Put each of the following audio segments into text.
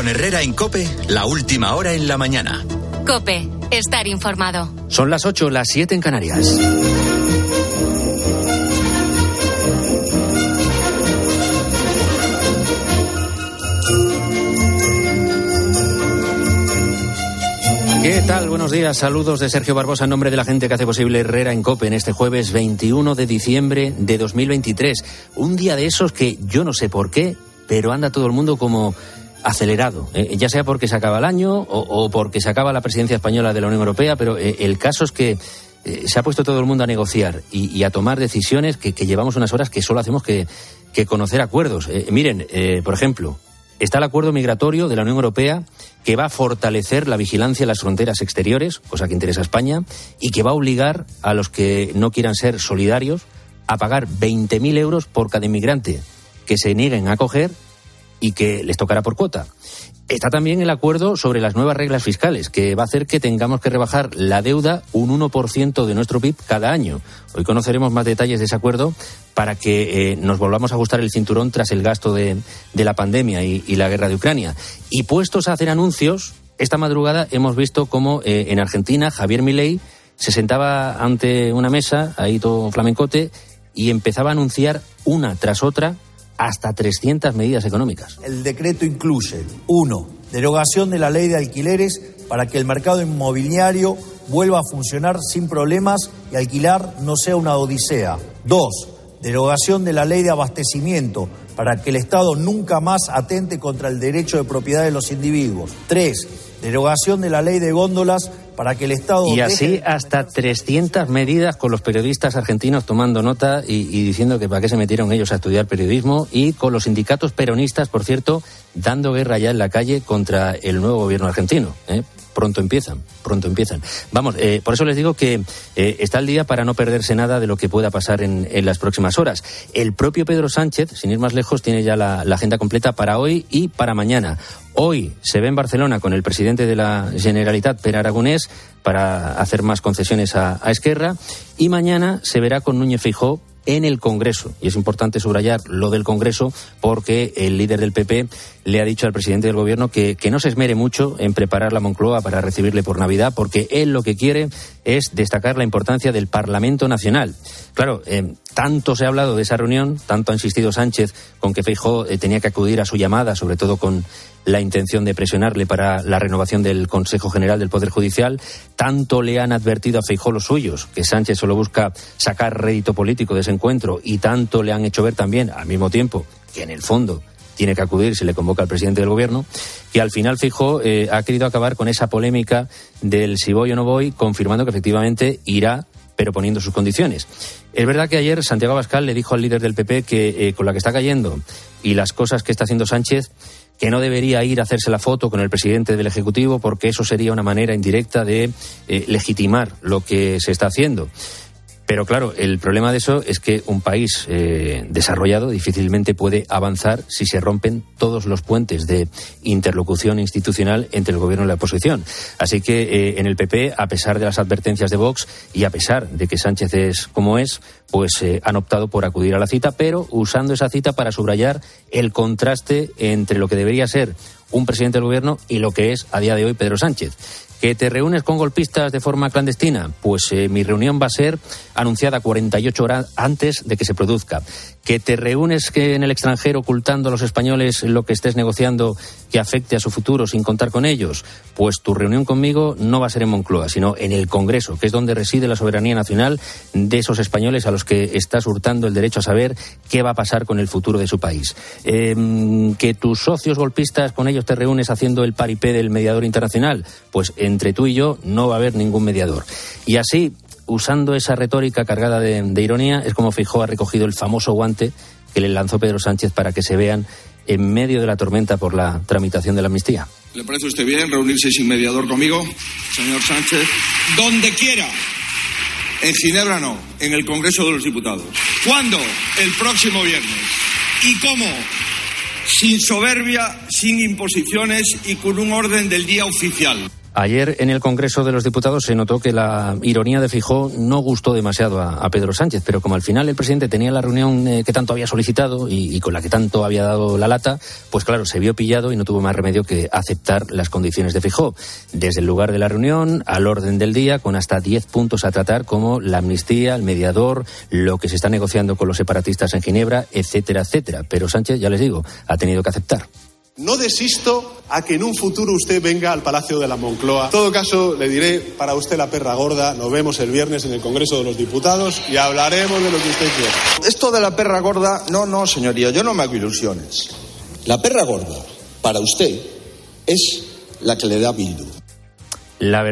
Con Herrera en COPE, la última hora en la mañana. COPE, estar informado. Son las 8, las 7 en Canarias. ¿Qué tal? Buenos días, saludos de Sergio Barbosa en nombre de la gente que hace posible Herrera en COPE en este jueves 21 de diciembre de 2023. Un día de esos que yo no sé por qué, pero anda todo el mundo como acelerado, ya sea porque se acaba el año o porque se acaba la presidencia española de la Unión Europea, pero el caso es que se ha puesto todo el mundo a negociar y a tomar decisiones que llevamos unas horas que solo hacemos que conocer acuerdos. Miren, por ejemplo, está el acuerdo migratorio de la Unión Europea que va a fortalecer la vigilancia en las fronteras exteriores, cosa que interesa a España, y que va a obligar a los que no quieran ser solidarios a pagar 20.000 euros por cada inmigrante que se nieguen a acoger y que les tocará por cuota. Está también el acuerdo sobre las nuevas reglas fiscales, que va a hacer que tengamos que rebajar la deuda un 1% de nuestro PIB cada año. Hoy conoceremos más detalles de ese acuerdo para que nos volvamos a ajustar el cinturón tras el gasto de la pandemia y la guerra de Ucrania. Y puestos a hacer anuncios, esta madrugada hemos visto cómo en Argentina Javier Milei se sentaba ante una mesa, ahí todo flamencote, y empezaba a anunciar una tras otra hasta 300 medidas económicas. El decreto incluye: 1. Derogación de la ley de alquileres para que el mercado inmobiliario vuelva a funcionar sin problemas y alquilar no sea una odisea. 2. Derogación de la ley de abastecimiento para que el Estado nunca más atente contra el derecho de propiedad de los individuos. 3. Derogación de la ley de góndolas para que el Estado... Y así hasta 300 medidas, con los periodistas argentinos tomando nota y diciendo que para qué se metieron ellos a estudiar periodismo, y con los sindicatos peronistas, por cierto, dando guerra ya en la calle contra el nuevo gobierno argentino. Pronto empiezan. Vamos, por eso les digo que está el día para no perderse nada de lo que pueda pasar en las próximas horas. El propio Pedro Sánchez, sin ir más lejos, tiene ya la agenda completa para hoy y para mañana. Hoy se ve en Barcelona con el presidente de la Generalitat, Pere Aragonés, para hacer más concesiones a Esquerra, y mañana se verá con Núñez Feijóo en el Congreso. Y es importante subrayar lo del Congreso porque el líder del PP le ha dicho al presidente del Gobierno que no se esmere mucho en preparar la Moncloa para recibirle por Navidad, porque él lo que quiere es destacar la importancia del Parlamento Nacional. Claro, tanto se ha hablado de esa reunión, tanto ha insistido Sánchez con que Feijóo tenía que acudir a su llamada, sobre todo con la intención de presionarle para la renovación del Consejo General del Poder Judicial. Tanto le han advertido a Feijóo los suyos que Sánchez solo busca sacar rédito político de ese encuentro, y tanto le han hecho ver también, al mismo tiempo, que en el fondo tiene que acudir si le convoca al presidente del Gobierno, que al final Feijóo ha querido acabar con esa polémica del si voy o no voy, confirmando que efectivamente irá, pero poniendo sus condiciones. Es verdad que ayer Santiago Abascal le dijo al líder del PP que con la que está cayendo y las cosas que está haciendo Sánchez, que no debería ir a hacerse la foto con el presidente del Ejecutivo, porque eso sería una manera indirecta de legitimar lo que se está haciendo. Pero claro, el problema de eso es que un país desarrollado difícilmente puede avanzar si se rompen todos los puentes de interlocución institucional entre el gobierno y la oposición. Así que en el PP, a pesar de las advertencias de Vox y a pesar de que Sánchez es como es, pues han optado por acudir a la cita, pero usando esa cita para subrayar el contraste entre lo que debería ser un presidente del gobierno y lo que es a día de hoy Pedro Sánchez. ¿Que te reúnes con golpistas de forma clandestina? Pues mi reunión va a ser anunciada 48 horas antes de que se produzca. ¿Que te reúnes en el extranjero ocultando a los españoles lo que estés negociando que afecte a su futuro sin contar con ellos? Pues tu reunión conmigo no va a ser en Moncloa, sino en el Congreso, que es donde reside la soberanía nacional de esos españoles a los que estás hurtando el derecho a saber qué va a pasar con el futuro de su país. ¿Que tus socios golpistas, con ellos te reúnes haciendo el paripé del mediador internacional? Pues entre tú y yo no va a haber ningún mediador. Y así, usando esa retórica cargada de ironía, es como Feijóo ha recogido el famoso guante que le lanzó Pedro Sánchez para que se vean en medio de la tormenta por la tramitación de la amnistía. ¿Le parece a usted bien reunirse sin mediador conmigo, señor Sánchez? Donde quiera. En Ginebra no, en el Congreso de los Diputados. ¿Cuándo? El próximo viernes. ¿Y cómo? Sin soberbia, sin imposiciones y con un orden del día oficial. Ayer en el Congreso de los Diputados se notó que la ironía de Feijóo no gustó demasiado a Pedro Sánchez, pero como al final el presidente tenía la reunión que tanto había solicitado y con la que tanto había dado la lata, pues claro, se vio pillado y no tuvo más remedio que aceptar las condiciones de Feijóo. Desde el lugar de la reunión al orden del día, con hasta 10 puntos a tratar, como la amnistía, el mediador, lo que se está negociando con los separatistas en Ginebra, etcétera, etcétera. Pero Sánchez, ya les digo, ha tenido que aceptar. No desisto a que en un futuro usted venga al Palacio de la Moncloa. En todo caso, le diré, para usted la perra gorda, nos vemos el viernes en el Congreso de los Diputados y hablaremos de lo que usted quiera. Esto de la perra gorda, no, señoría, yo no me hago ilusiones. La perra gorda, para usted, es la que le da Bildu. La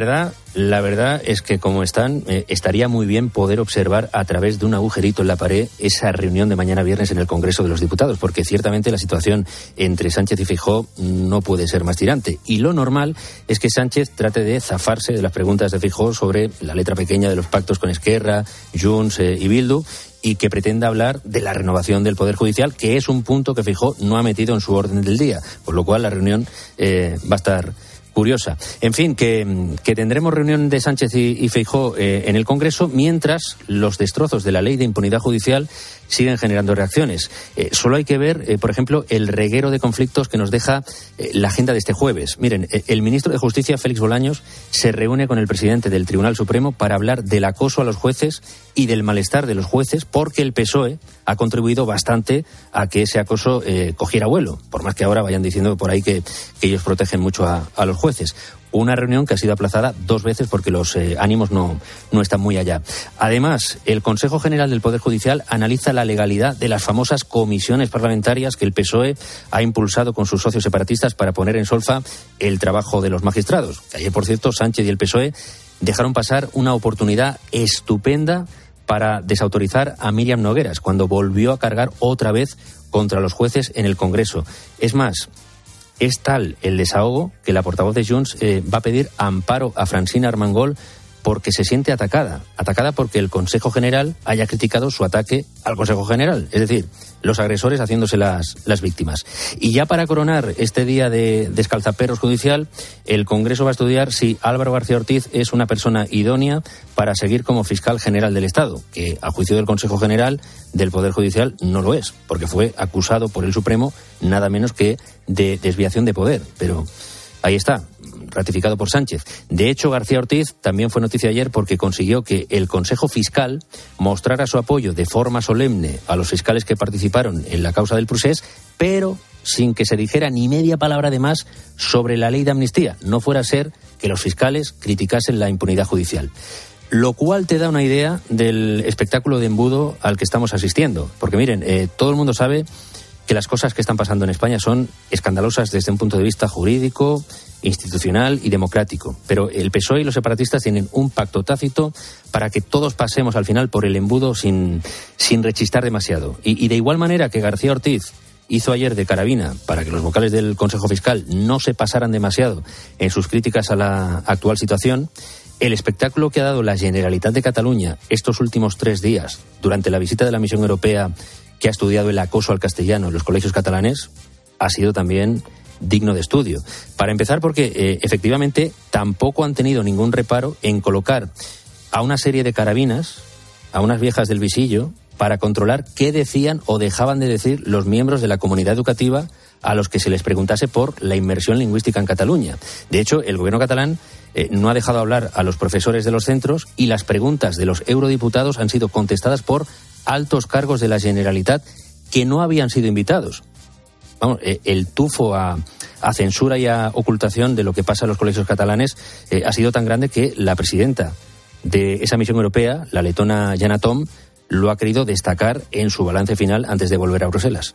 verdad es que como están, estaría muy bien poder observar a través de un agujerito en la pared esa reunión de mañana viernes en el Congreso de los Diputados, porque ciertamente la situación entre Sánchez y Feijóo no puede ser más tirante. Y lo normal es que Sánchez trate de zafarse de las preguntas de Feijóo sobre la letra pequeña de los pactos con Esquerra, Junts y Bildu, y que pretenda hablar de la renovación del Poder Judicial, que es un punto que Feijóo no ha metido en su orden del día, por lo cual la reunión va a estar curiosa. En fin, que tendremos reunión de Sánchez y Feijóo en el Congreso, mientras los destrozos de la ley de impunidad judicial siguen generando reacciones. Solo hay que ver, por ejemplo, el reguero de conflictos que nos deja la agenda de este jueves. Miren, el ministro de Justicia, Félix Bolaños, se reúne con el presidente del Tribunal Supremo para hablar del acoso a los jueces y del malestar de los jueces, porque el PSOE ha contribuido bastante a que ese acoso cogiera vuelo, por más que ahora vayan diciendo por ahí que ellos protegen mucho a los jueces. Una reunión que ha sido aplazada 2 veces porque los ánimos no están muy allá. Además, el Consejo General del Poder Judicial analiza la legalidad de las famosas comisiones parlamentarias que el PSOE ha impulsado con sus socios separatistas para poner en solfa el trabajo de los magistrados. Ayer, por cierto, Sánchez y el PSOE dejaron pasar una oportunidad estupenda para desautorizar a Míriam Nogueras, cuando volvió a cargar otra vez contra los jueces en el Congreso. Es más, es tal el desahogo que la portavoz de Junts va a pedir amparo a Francina Armengol porque se siente atacada porque el Consejo General haya criticado su ataque al Consejo General, es decir, los agresores haciéndose las víctimas. Y ya para coronar este día de descalzaperros judicial, el Congreso va a estudiar si Álvaro García Ortiz es una persona idónea para seguir como fiscal general del Estado, que a juicio del Consejo General del Poder Judicial no lo es, porque fue acusado por el Supremo nada menos que de desviación de poder, pero ahí está, ratificado por Sánchez. De hecho, García Ortiz también fue noticia ayer porque consiguió que el Consejo Fiscal mostrara su apoyo de forma solemne a los fiscales que participaron en la causa del procés, pero sin que se dijera ni media palabra de más sobre la ley de amnistía. No fuera a ser que los fiscales criticasen la impunidad judicial. Lo cual te da una idea del espectáculo de embudo al que estamos asistiendo. Porque miren, todo el mundo sabe que las cosas que están pasando en España son escandalosas desde un punto de vista jurídico, institucional y democrático. Pero el PSOE y los separatistas tienen un pacto tácito para que todos pasemos al final por el embudo sin rechistar demasiado. Y de igual manera que García Ortiz hizo ayer de carabina para que los vocales del Consejo Fiscal no se pasaran demasiado en sus críticas a la actual situación, el espectáculo que ha dado la Generalitat de Cataluña estos últimos 3 días durante la visita de la misión europea que ha estudiado el acoso al castellano en los colegios catalanes ha sido también digno de estudio. Para empezar, porque efectivamente tampoco han tenido ningún reparo en colocar a una serie de carabinas, a unas viejas del visillo, para controlar qué decían o dejaban de decir los miembros de la comunidad educativa a los que se les preguntase por la inmersión lingüística en Cataluña. De hecho, el gobierno catalán no ha dejado hablar a los profesores de los centros y las preguntas de los eurodiputados han sido contestadas por altos cargos de la Generalitat que no habían sido invitados. Vamos, el tufo a censura y a ocultación de lo que pasa en los colegios catalanes ha sido tan grande que la presidenta de esa misión europea, la letona Yana Tom, lo ha querido destacar en su balance final antes de volver a Bruselas.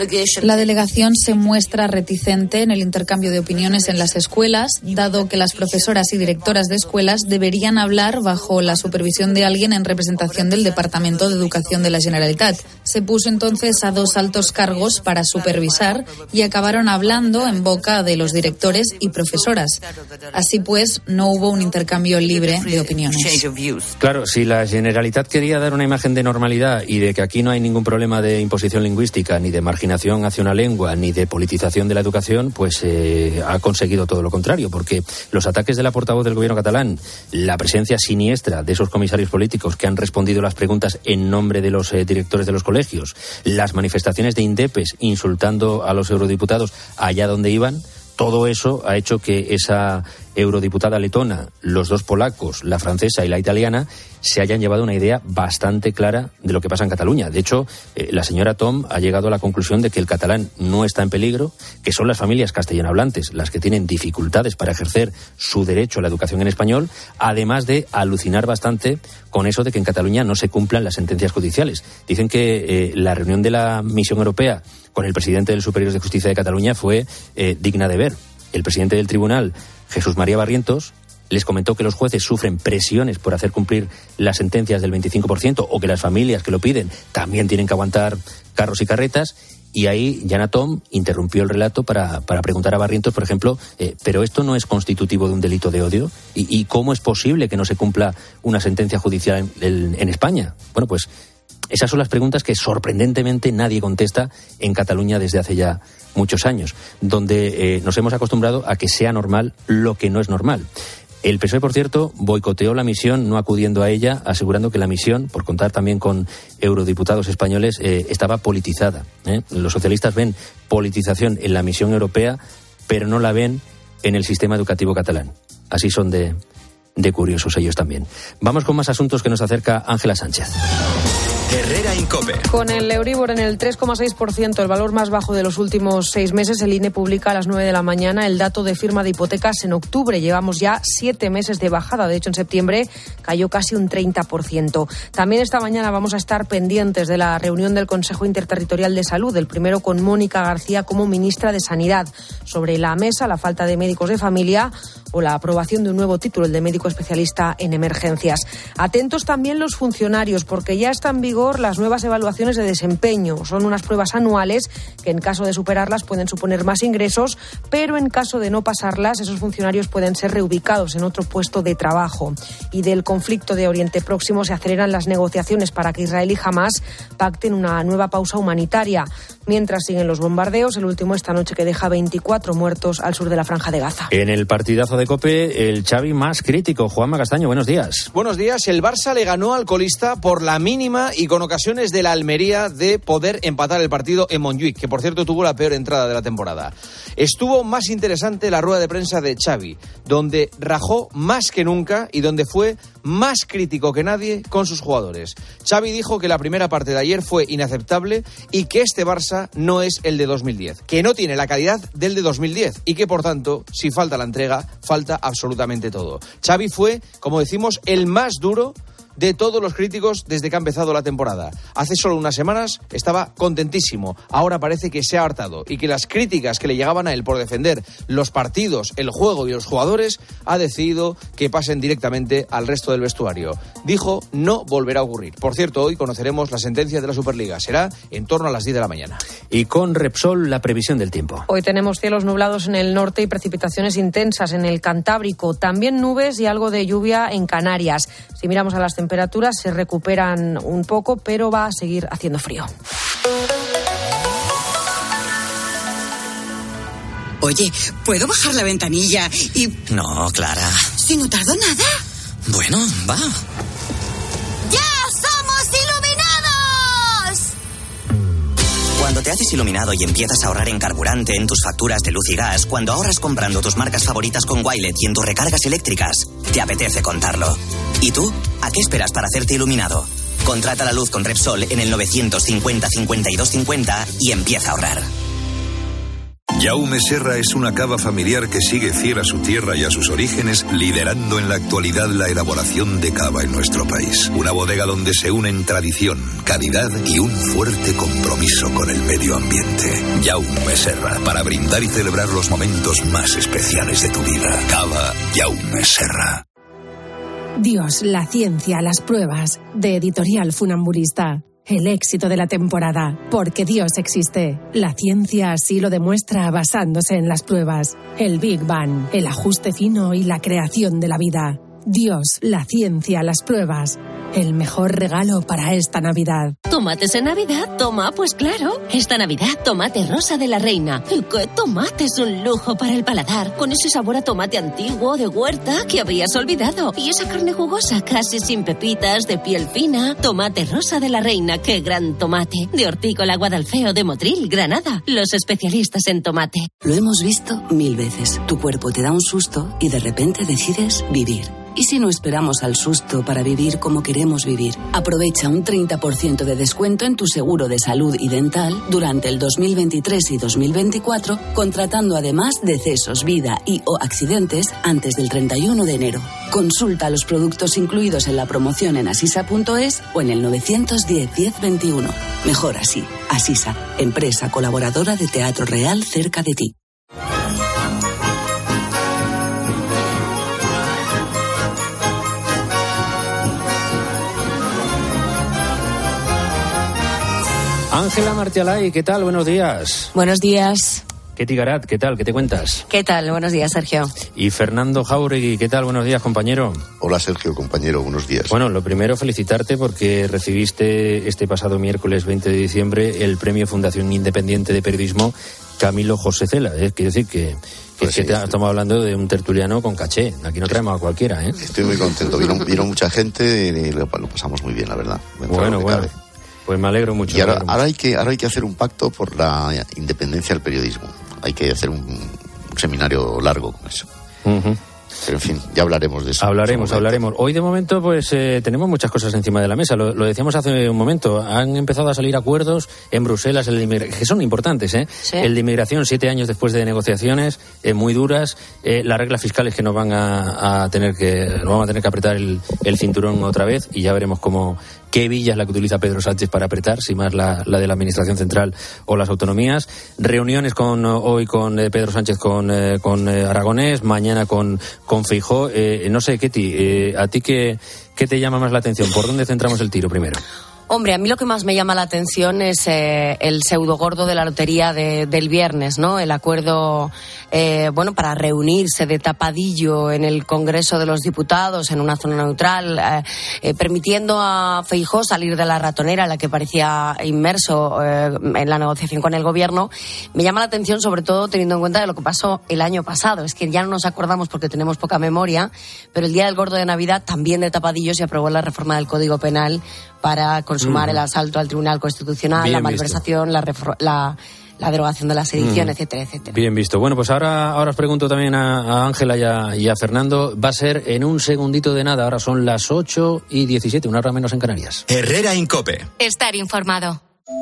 La delegación se muestra reticente en el intercambio de opiniones en las escuelas, dado que las profesoras y directoras de escuelas deberían hablar bajo la supervisión de alguien en representación del Departamento de Educación de la Generalitat. Se puso entonces a 2 altos cargos para supervisar y acabaron hablando en boca de los directores y profesoras. Así pues, no hubo un intercambio libre de opiniones. Claro, si la Generalitat quería dar una imagen de de normalidad y de que aquí no hay ningún problema de imposición lingüística, ni de marginación hacia una lengua, ni de politización de la educación, pues ha conseguido todo lo contrario, porque los ataques de la portavoz del gobierno catalán, la presencia siniestra de esos comisarios políticos que han respondido las preguntas en nombre de los directores de los colegios, las manifestaciones de indepes insultando a los eurodiputados allá donde iban, todo eso ha hecho que esa eurodiputada letona, los dos polacos, la francesa y la italiana, se hayan llevado una idea bastante clara de lo que pasa en Cataluña. De hecho, la señora Tom ha llegado a la conclusión de que el catalán no está en peligro, que son las familias castellanohablantes las que tienen dificultades para ejercer su derecho a la educación en español, además de alucinar bastante con eso de que en Cataluña no se cumplan las sentencias judiciales. Dicen que la reunión de la Misión Europea con el presidente del Superior de Justicia de Cataluña fue digna de ver. El presidente del tribunal, Jesús María Barrientos, les comentó que los jueces sufren presiones por hacer cumplir las sentencias del 25% o que las familias que lo piden también tienen que aguantar carros y carretas. Y ahí Yana Tom interrumpió el relato para preguntar a Barrientos, por ejemplo, ¿pero esto no es constitutivo de un delito de odio? ¿Y cómo es posible que no se cumpla una sentencia judicial en España? Bueno, pues esas son las preguntas que sorprendentemente nadie contesta en Cataluña desde hace ya muchos años, donde nos hemos acostumbrado a que sea normal lo que no es normal. El PSOE, por cierto, boicoteó la misión, no acudiendo a ella, asegurando que la misión, por contar también con eurodiputados españoles, estaba politizada. Los socialistas ven politización en la misión europea, pero no la ven en el sistema educativo catalán. Así son de curiosos ellos también. Vamos con más asuntos que nos acerca Ángela Sánchez. Herrera Incope. Con el Euribor en el 3,6%, el valor más bajo de los últimos 6 meses, el INE publica a las 9 de la mañana el dato de firma de hipotecas en octubre. Llevamos ya 7 meses de bajada. De hecho, en septiembre cayó casi un 30%. También esta mañana vamos a estar pendientes de la reunión del Consejo Interterritorial de Salud, el primero con Mónica García como ministra de Sanidad. Sobre la mesa, la falta de médicos de familia o la aprobación de un nuevo título, el de médico especialista en emergencias. Atentos también los funcionarios, porque ya están en vigor las nuevas evaluaciones de desempeño. Son unas pruebas anuales que en caso de superarlas pueden suponer más ingresos, pero en caso de no pasarlas, esos funcionarios pueden ser reubicados en otro puesto de trabajo. Y del conflicto de Oriente Próximo se aceleran las negociaciones para que Israel y Hamás pacten una nueva pausa humanitaria. Mientras siguen los bombardeos, el último esta noche que deja 24 muertos al sur de la Franja de Gaza. En el partidazo de COPE, el Xavi más crítico, Juanma Castaño, buenos días. Buenos días. El Barça le ganó al colista por la mínima y con ocasiones de la Almería de poder empatar el partido en Montjuic, que por cierto tuvo la peor entrada de la temporada. Estuvo más interesante la rueda de prensa de Xavi, donde rajó más que nunca y donde fue más crítico que nadie con sus jugadores. Xavi dijo que la primera parte de ayer fue inaceptable y que este Barça no es el de 2010, que no tiene la calidad del de 2010 y que por tanto, si falta la entrega, falta absolutamente todo. Xavi fue, como decimos, el más duro de todos los críticos desde que ha empezado la temporada. Hace solo unas semanas estaba contentísimo, ahora parece que se ha hartado y que las críticas que le llegaban a él por defender los partidos, el juego y los jugadores, ha decidido que pasen directamente al resto del vestuario. Dijo, no volverá a ocurrir. Por cierto, hoy conoceremos la sentencia de la Superliga. Será en torno a las 10 de la mañana. Y con Repsol, la previsión del tiempo. Hoy tenemos cielos nublados en el norte y precipitaciones intensas en el Cantábrico. También nubes y algo de lluvia en Canarias. Si miramos a las temperaturas, se recuperan un poco, pero va a seguir haciendo frío. Oye, ¿puedo bajar la ventanilla y...? No, Clara. ¿Si no tardo nada? Bueno, va. ¡Ya somos iluminados! Cuando te haces iluminado y empiezas a ahorrar en carburante, en tus facturas de luz y gas, cuando ahorras comprando tus marcas favoritas con Wilet y en tus recargas eléctricas, te apetece contarlo. ¿Y tú? ¿A qué esperas para hacerte iluminado? Contrata la luz con Repsol en el 950 52 50 y empieza a ahorrar. Jaume Serra es una cava familiar que sigue fiel a su tierra y a sus orígenes, liderando en la actualidad la elaboración de cava en nuestro país. Una bodega donde se unen tradición, calidad y un fuerte compromiso con el medio ambiente. Jaume Serra, para brindar y celebrar los momentos más especiales de tu vida. Cava Jaume Serra. Dios, la ciencia, las pruebas, de Editorial Funamburista. El éxito de la temporada, porque Dios existe. La ciencia así lo demuestra basándose en las pruebas. El Big Bang, el ajuste fino y la creación de la vida. Dios, la ciencia, las pruebas. el mejor regalo para esta Navidad. ¿Tomates en Navidad? Toma, pues claro. Esta Navidad, tomate rosa de la reina. ¿Y qué tomate es un lujo para el paladar? Con ese sabor a tomate antiguo, de huerta, que habías olvidado. Y esa carne jugosa, casi sin pepitas, de piel fina. Tomate rosa de la reina, qué gran tomate. De Hortícola Guadalfeo de Motril, Granada. Los especialistas en tomate. Lo hemos visto 1000 veces. Tu cuerpo te da un susto y de repente decides vivir. ¿Y si no esperamos al susto para vivir como queremos vivir? Aprovecha un 30% de descuento en tu seguro de salud y dental durante el 2023 y 2024, contratando además decesos, vida y o accidentes antes del 31 de enero. Consulta los productos incluidos en la promoción en asisa.es o en el 910 10 21. Mejor así. Asisa, empresa colaboradora de Teatro Real cerca de ti. Ángela Martialay, ¿qué tal? Buenos días. Buenos días. Ketty Garat, ¿qué tal? ¿Qué te cuentas? ¿Qué tal? Buenos días, Sergio. Y Fernando Jáuregui, ¿qué tal? Buenos días, compañero. Hola, Sergio, compañero, buenos días. Bueno, lo primero, felicitarte porque recibiste este pasado miércoles 20 de diciembre el Premio Fundación Independiente de Periodismo Camilo José Cela. Quiere decir que estamos hablando de un tertuliano con caché. Aquí no traemos a cualquiera, ¿eh? Estoy muy contento. Vino mucha gente y lo pasamos muy bien, la verdad. Bueno. Pues me alegro mucho. Y ahora hay que hacer un pacto por la independencia del periodismo. Hay que hacer un seminario largo con eso. Uh-huh. Pero en fin, ya hablaremos de eso. Hablaremos. Hoy de momento pues tenemos muchas cosas encima de la mesa. Lo decíamos hace un momento. Han empezado a salir acuerdos en Bruselas, que son importantes, ¿eh? Sí. El de inmigración, 7 años después de negociaciones muy duras. Las reglas fiscales que nos van a tener que apretar el cinturón otra vez, y ya veremos qué villa es la que utiliza Pedro Sánchez para apretar, si más la de la Administración Central o las autonomías. Reuniones hoy con Pedro Sánchez con Aragonés, mañana con Feijóo. No sé, Ketty, ¿a ti qué te llama más la atención? ¿Por dónde centramos el tiro primero? Hombre, a mí lo que más me llama la atención es el pseudogordo de la lotería del viernes, ¿no? El acuerdo, para reunirse de tapadillo en el Congreso de los Diputados, en una zona neutral, permitiendo a Feijóo salir de la ratonera en la que parecía inmerso en la negociación con el Gobierno. Me llama la atención sobre todo teniendo en cuenta de lo que pasó el año pasado. Es que ya no nos acordamos porque tenemos poca memoria, pero el día del gordo de Navidad, también de tapadillo, se aprobó la reforma del Código Penal para consumar el asalto al Tribunal Constitucional, bien la malversación, la derogación de la sedición, etcétera, etcétera. Bien visto. Bueno, pues ahora os pregunto también a Ángela y a Fernando. Va a ser en un segundito de nada. Ahora son las 8:17, una hora menos en Canarias. Herrera Incope. Estar informado.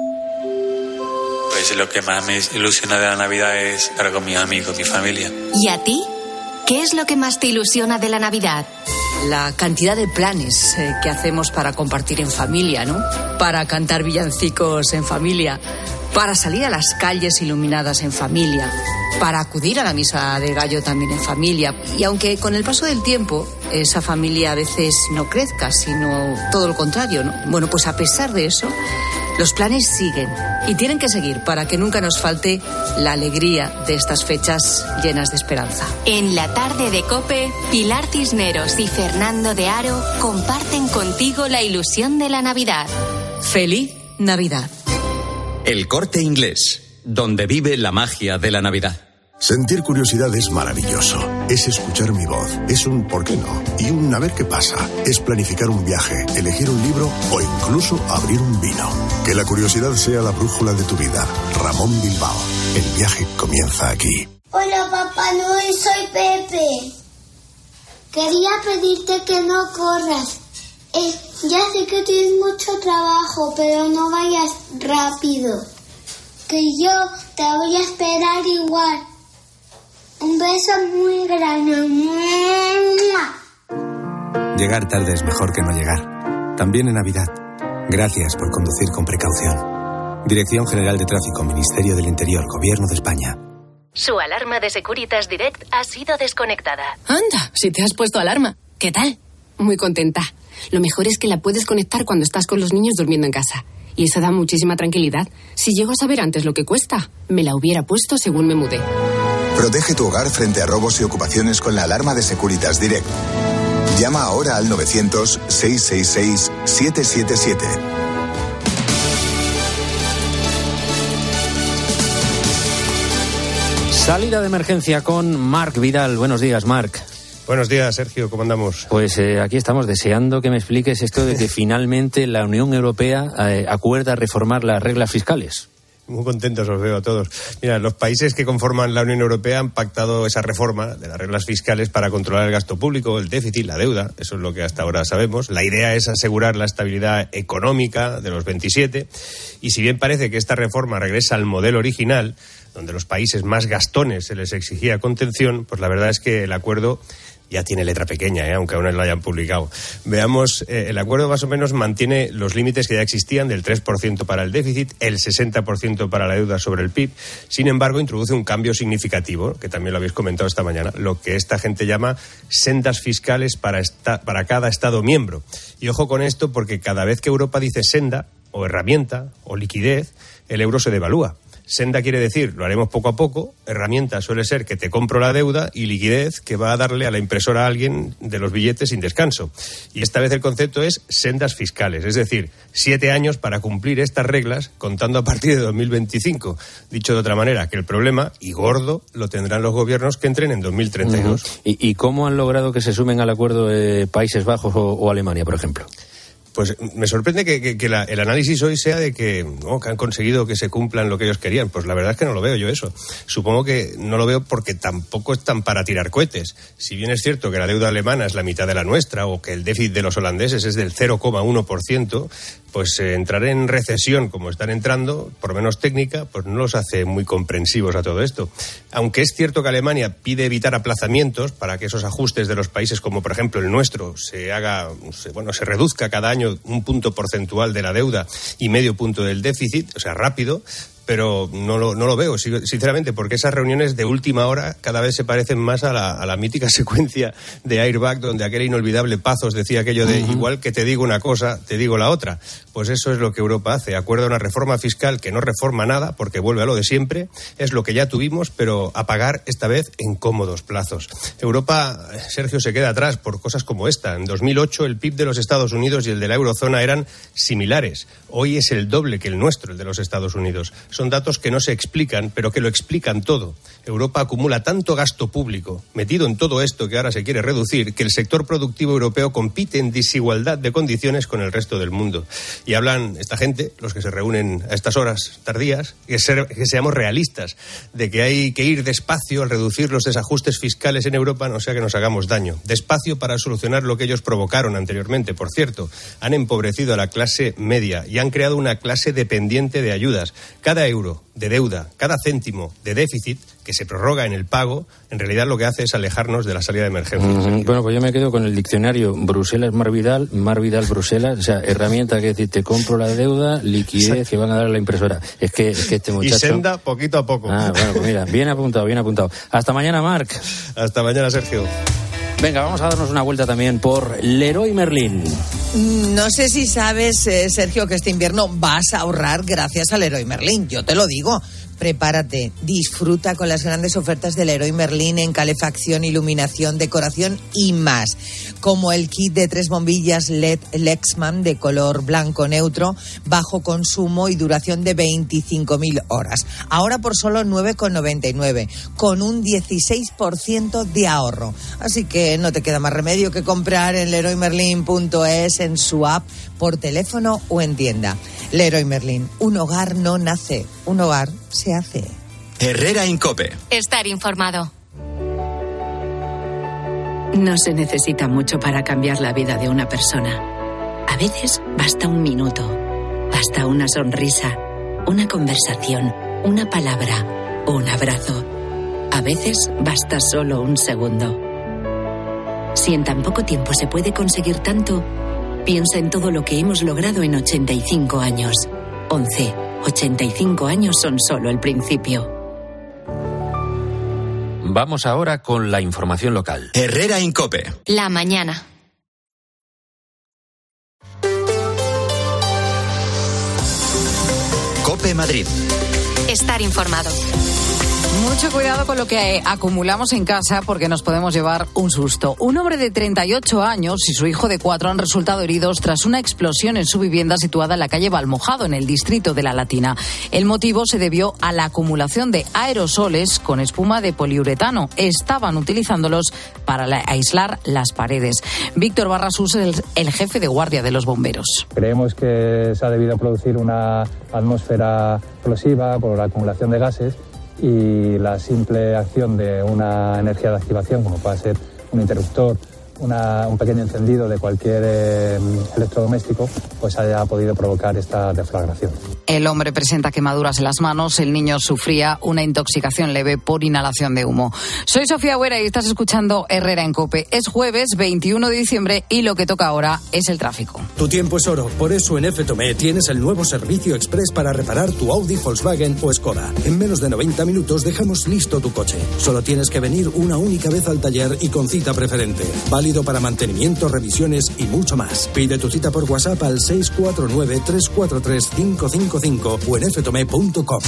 Pues lo que más me ilusiona de la Navidad es estar con mis amigos, mi familia. ¿Y a ti? ¿Qué es lo que más te ilusiona de la Navidad? La cantidad de planes que hacemos para compartir en familia, ¿no? Para cantar villancicos en familia, para salir a las calles iluminadas en familia, para acudir a la misa de gallo también en familia. Y aunque con el paso del tiempo esa familia a veces no crezca, sino todo lo contrario, ¿no? Bueno, pues a pesar de eso, los planes siguen y tienen que seguir para que nunca nos falte la alegría de estas fechas llenas de esperanza. En la tarde de COPE, Pilar Cisneros y Fernando de Aro comparten contigo la ilusión de la Navidad. ¡Feliz Navidad! El Corte Inglés, donde vive la magia de la Navidad. Sentir curiosidad es maravilloso. Es escuchar mi voz. Es un ¿por qué no? Y un a ver qué pasa. Es planificar un viaje, elegir un libro o incluso abrir un vino. Que la curiosidad sea la brújula de tu vida. Ramón Bilbao. El viaje comienza aquí. Hola, Papá Noel, soy Pepe. Quería pedirte que no corras. Ya sé que tienes mucho trabajo, pero no vayas rápido. Que yo te voy a esperar igual. Un beso muy grande. Llegar tarde es mejor que no llegar. También en Navidad. Gracias por conducir con precaución. Dirección General de Tráfico, Ministerio del Interior, Gobierno de España. Su alarma de Securitas Direct ha sido desconectada. Anda, si te has puesto alarma. ¿Qué tal? Muy contenta. Lo mejor es que la puedes conectar cuando estás con los niños durmiendo en casa. Y eso da muchísima tranquilidad. Si llego a saber antes lo que cuesta, me la hubiera puesto según me mudé. Protege tu hogar frente a robos y ocupaciones con la alarma de Securitas Direct. Llama ahora al 900-666-777. Salida de emergencia con Marc Vidal. Buenos días, Marc. Buenos días, Sergio, ¿cómo andamos? Pues aquí estamos deseando que me expliques esto de que finalmente la Unión Europea acuerda reformar las reglas fiscales. Muy contentos os veo a todos. Mira, los países que conforman la Unión Europea han pactado esa reforma de las reglas fiscales para controlar el gasto público, el déficit, la deuda. Eso es lo que hasta ahora sabemos. La idea es asegurar la estabilidad económica de los 27. Y si bien parece que esta reforma regresa al modelo original, donde los países más gastones se les exigía contención, pues la verdad es que el acuerdo ya tiene letra pequeña, aunque aún no lo hayan publicado. Veamos, el acuerdo más o menos mantiene los límites que ya existían del 3% para el déficit, el 60% para la deuda sobre el PIB. Sin embargo, introduce un cambio significativo, que también lo habéis comentado esta mañana, lo que esta gente llama sendas fiscales para cada Estado miembro. Y ojo con esto, porque cada vez que Europa dice senda, o herramienta, o liquidez, el euro se devalúa. Senda quiere decir, lo haremos poco a poco, herramienta suele ser que te compro la deuda y liquidez que va a darle a la impresora a alguien de los billetes sin descanso. Y esta vez el concepto es sendas fiscales, es decir, 7 años para cumplir estas reglas contando a partir de 2025. Dicho de otra manera, que el problema, y gordo, lo tendrán los gobiernos que entren en 2032. Uh-huh. ¿Y cómo han logrado que se sumen al acuerdo de Países Bajos o Alemania, por ejemplo? Pues me sorprende que el análisis hoy sea de que han conseguido que se cumplan lo que ellos querían. Pues la verdad es que no lo veo yo eso. Supongo que no lo veo porque tampoco están para tirar cohetes. Si bien es cierto que la deuda alemana es la mitad de la nuestra o que el déficit de los holandeses es del 0,1%, pues entrar en recesión como están entrando, por lo menos técnica, pues no los hace muy comprensivos a todo esto. Aunque es cierto que Alemania pide evitar aplazamientos para que esos ajustes de los países como por ejemplo el nuestro se reduzca cada año un punto porcentual de la deuda y medio punto del déficit, o sea, rápido, pero no lo veo, sinceramente, porque esas reuniones de última hora cada vez se parecen más a la mítica secuencia de Airbag, donde aquel inolvidable Pazos decía aquello de igual que te digo una cosa, te digo la otra. Pues eso es lo que Europa hace, acuerda una reforma fiscal que no reforma nada, porque vuelve a lo de siempre, es lo que ya tuvimos, pero a pagar esta vez en cómodos plazos. Europa, Sergio, se queda atrás por cosas como esta. En 2008 el PIB de los Estados Unidos y el de la eurozona eran similares. Hoy es el doble que el nuestro, el de los Estados Unidos. Son datos que no se explican, pero que lo explican todo. Europa acumula tanto gasto público metido en todo esto que ahora se quiere reducir, que el sector productivo europeo compite en desigualdad de condiciones con el resto del mundo. Y hablan esta gente, los que se reúnen a estas horas tardías, que seamos realistas, de que hay que ir despacio al reducir los desajustes fiscales en Europa, no sea que nos hagamos daño. Despacio para solucionar lo que ellos provocaron anteriormente. Por cierto, han empobrecido a la clase media y han creado una clase dependiente de ayudas. Cada euro de deuda, cada céntimo de déficit que se prorroga en el pago, en realidad lo que hace es alejarnos de la salida de emergencia. Bueno, pues yo me quedo con el diccionario Bruselas-Mar Vidal-Bruselas, o sea, herramienta que decir, te compro la deuda, liquidez que van a dar a la impresora. Es que este muchacho... Y senda poquito a poco. Bueno, pues mira, bien apuntado. Hasta mañana, Marc. Hasta mañana, Sergio. Venga, vamos a darnos una vuelta también por Leroy Merlin. No sé si sabes, Sergio, que este invierno vas a ahorrar gracias al Leroy Merlin. Yo te lo digo. Prepárate, disfruta con las grandes ofertas del Leroy Merlin en calefacción, iluminación, decoración y más. Como el kit de 3 bombillas LED Lexman de color blanco neutro, bajo consumo y duración de 25.000 horas. Ahora por solo 9,99, con un 16% de ahorro. Así que no te queda más remedio que comprar en leroymerlin.es, en su app, por teléfono o en tienda. Leroy Merlin, un hogar no nace, un hogar se hace. Herrera Incope. Estar informado. No se necesita mucho para cambiar la vida de una persona. A veces basta un minuto, basta una sonrisa, una conversación, una palabra, un abrazo. A veces basta solo un segundo. Si en tan poco tiempo se puede conseguir tanto, piensa en todo lo que hemos logrado en 85 años. 85 años son solo el principio. Vamos ahora con la información local. Herrera Incope. La mañana. Cope Madrid. Estar informado. Mucho cuidado con lo que acumulamos en casa porque nos podemos llevar un susto. Un hombre de 38 años y su hijo de 4 han resultado heridos tras una explosión en su vivienda situada en la calle Valmojado, en el distrito de La Latina. El motivo se debió a la acumulación de aerosoles con espuma de poliuretano. Estaban utilizándolos para aislar las paredes. Víctor Barrasús es el jefe de guardia de los bomberos. Creemos que se ha debido producir una atmósfera explosiva por la acumulación de gases y la simple acción de una energía de activación, como puede ser un interruptor, un pequeño encendido de cualquier electrodoméstico, pues haya podido provocar esta deflagración. El hombre presenta quemaduras en las manos, el niño sufría una intoxicación leve por inhalación de humo. Soy Sofía Huera y estás escuchando Herrera en COPE. Es jueves 21 de diciembre y lo que toca ahora es el tráfico. Tu tiempo es oro, por eso en FTOME tienes el nuevo servicio express para reparar tu Audi, Volkswagen o Skoda. En menos de 90 minutos dejamos listo tu coche. Solo tienes que venir una única vez al taller y con cita preferente. Válido para mantenimiento, revisiones y mucho más. Pide tu cita por WhatsApp al 649-343-555 o en ftome.com.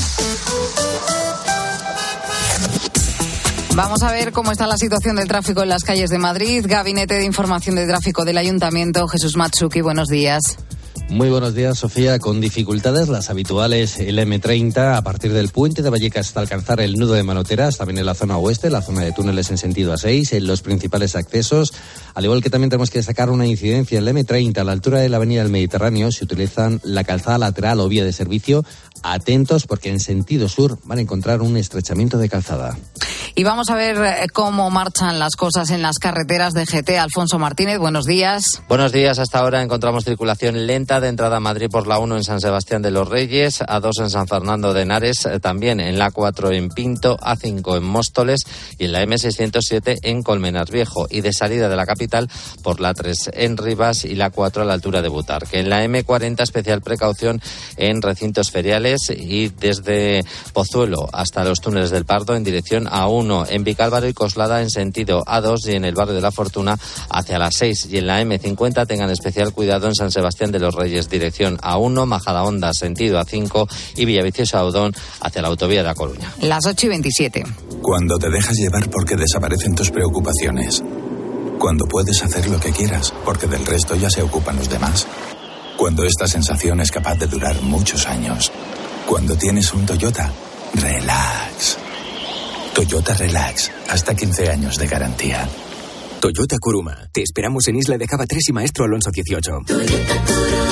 Vamos a ver cómo está la situación del tráfico en las calles de Madrid. Gabinete de Información de Tráfico del Ayuntamiento, Jesús Matsuki, buenos días. Muy buenos días, Sofía. Con dificultades, las habituales, el M30 a partir del puente de Vallecas hasta alcanzar el nudo de Manoteras, también en la zona oeste, la zona de túneles en sentido A6, en los principales accesos. Al igual que también tenemos que destacar una incidencia en el M30 a la altura de la avenida del Mediterráneo. Se utilizan la calzada lateral o vía de servicio. Atentos porque en sentido sur van a encontrar un estrechamiento de calzada. Y vamos a ver cómo marchan las cosas en las carreteras de GT. Alfonso Martínez, buenos días. Buenos días. Hasta ahora encontramos circulación lenta de entrada a Madrid por la 1 en San Sebastián de los Reyes, A2 en San Fernando de Henares, también en la 4 en Pinto, A5 en Móstoles y en la M607 en Colmenar Viejo. Y de salida de la capital por la 3 en Rivas y la 4 a la altura de Butarque. En la M40 especial precaución en recintos feriales y desde Pozuelo hasta los túneles del Pardo en dirección A1, en Vicálvaro y Coslada en sentido A2 y en el barrio de la Fortuna hacia las 6. Y en la M50 tengan especial cuidado en San Sebastián de los Reyes dirección A1, Majadahonda sentido A5 y Villaviciosa Audón hacia la autovía de A Coruña. Las 8:27. Cuando te dejas llevar porque desaparecen tus preocupaciones. Cuando puedes hacer lo que quieras porque del resto ya se ocupan los demás. Cuando esta sensación es capaz de durar muchos años. Cuando tienes un Toyota, relax. Toyota Relax, hasta 15 años de garantía. Toyota Kuruma. Te esperamos en Isla de Java 3 y Maestro Alonso 18. Toyota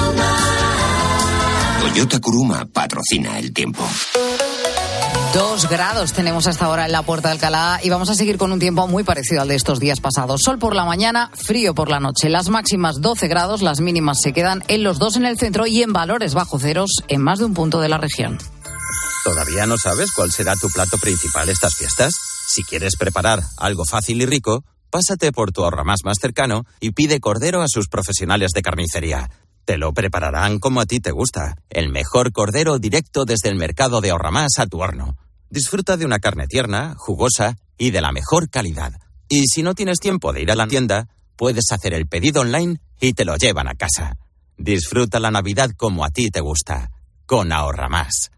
Kuruma patrocina el tiempo. 2 grados tenemos hasta ahora en la Puerta de Alcalá y vamos a seguir con un tiempo muy parecido al de estos días pasados. Sol por la mañana, frío por la noche. Las máximas 12 grados, las mínimas se quedan en los 2 en el centro y en valores bajo ceros en más de un punto de la región. ¿Todavía no sabes cuál será tu plato principal estas fiestas? Si quieres preparar algo fácil y rico, pásate por tu Ahorramás más cercano y pide cordero a sus profesionales de carnicería. Te lo prepararán como a ti te gusta. El mejor cordero directo desde el mercado de Ahorramás a tu horno. Disfruta de una carne tierna, jugosa y de la mejor calidad. Y si no tienes tiempo de ir a la tienda, puedes hacer el pedido online y te lo llevan a casa. Disfruta la Navidad como a ti te gusta. Con Ahorramás.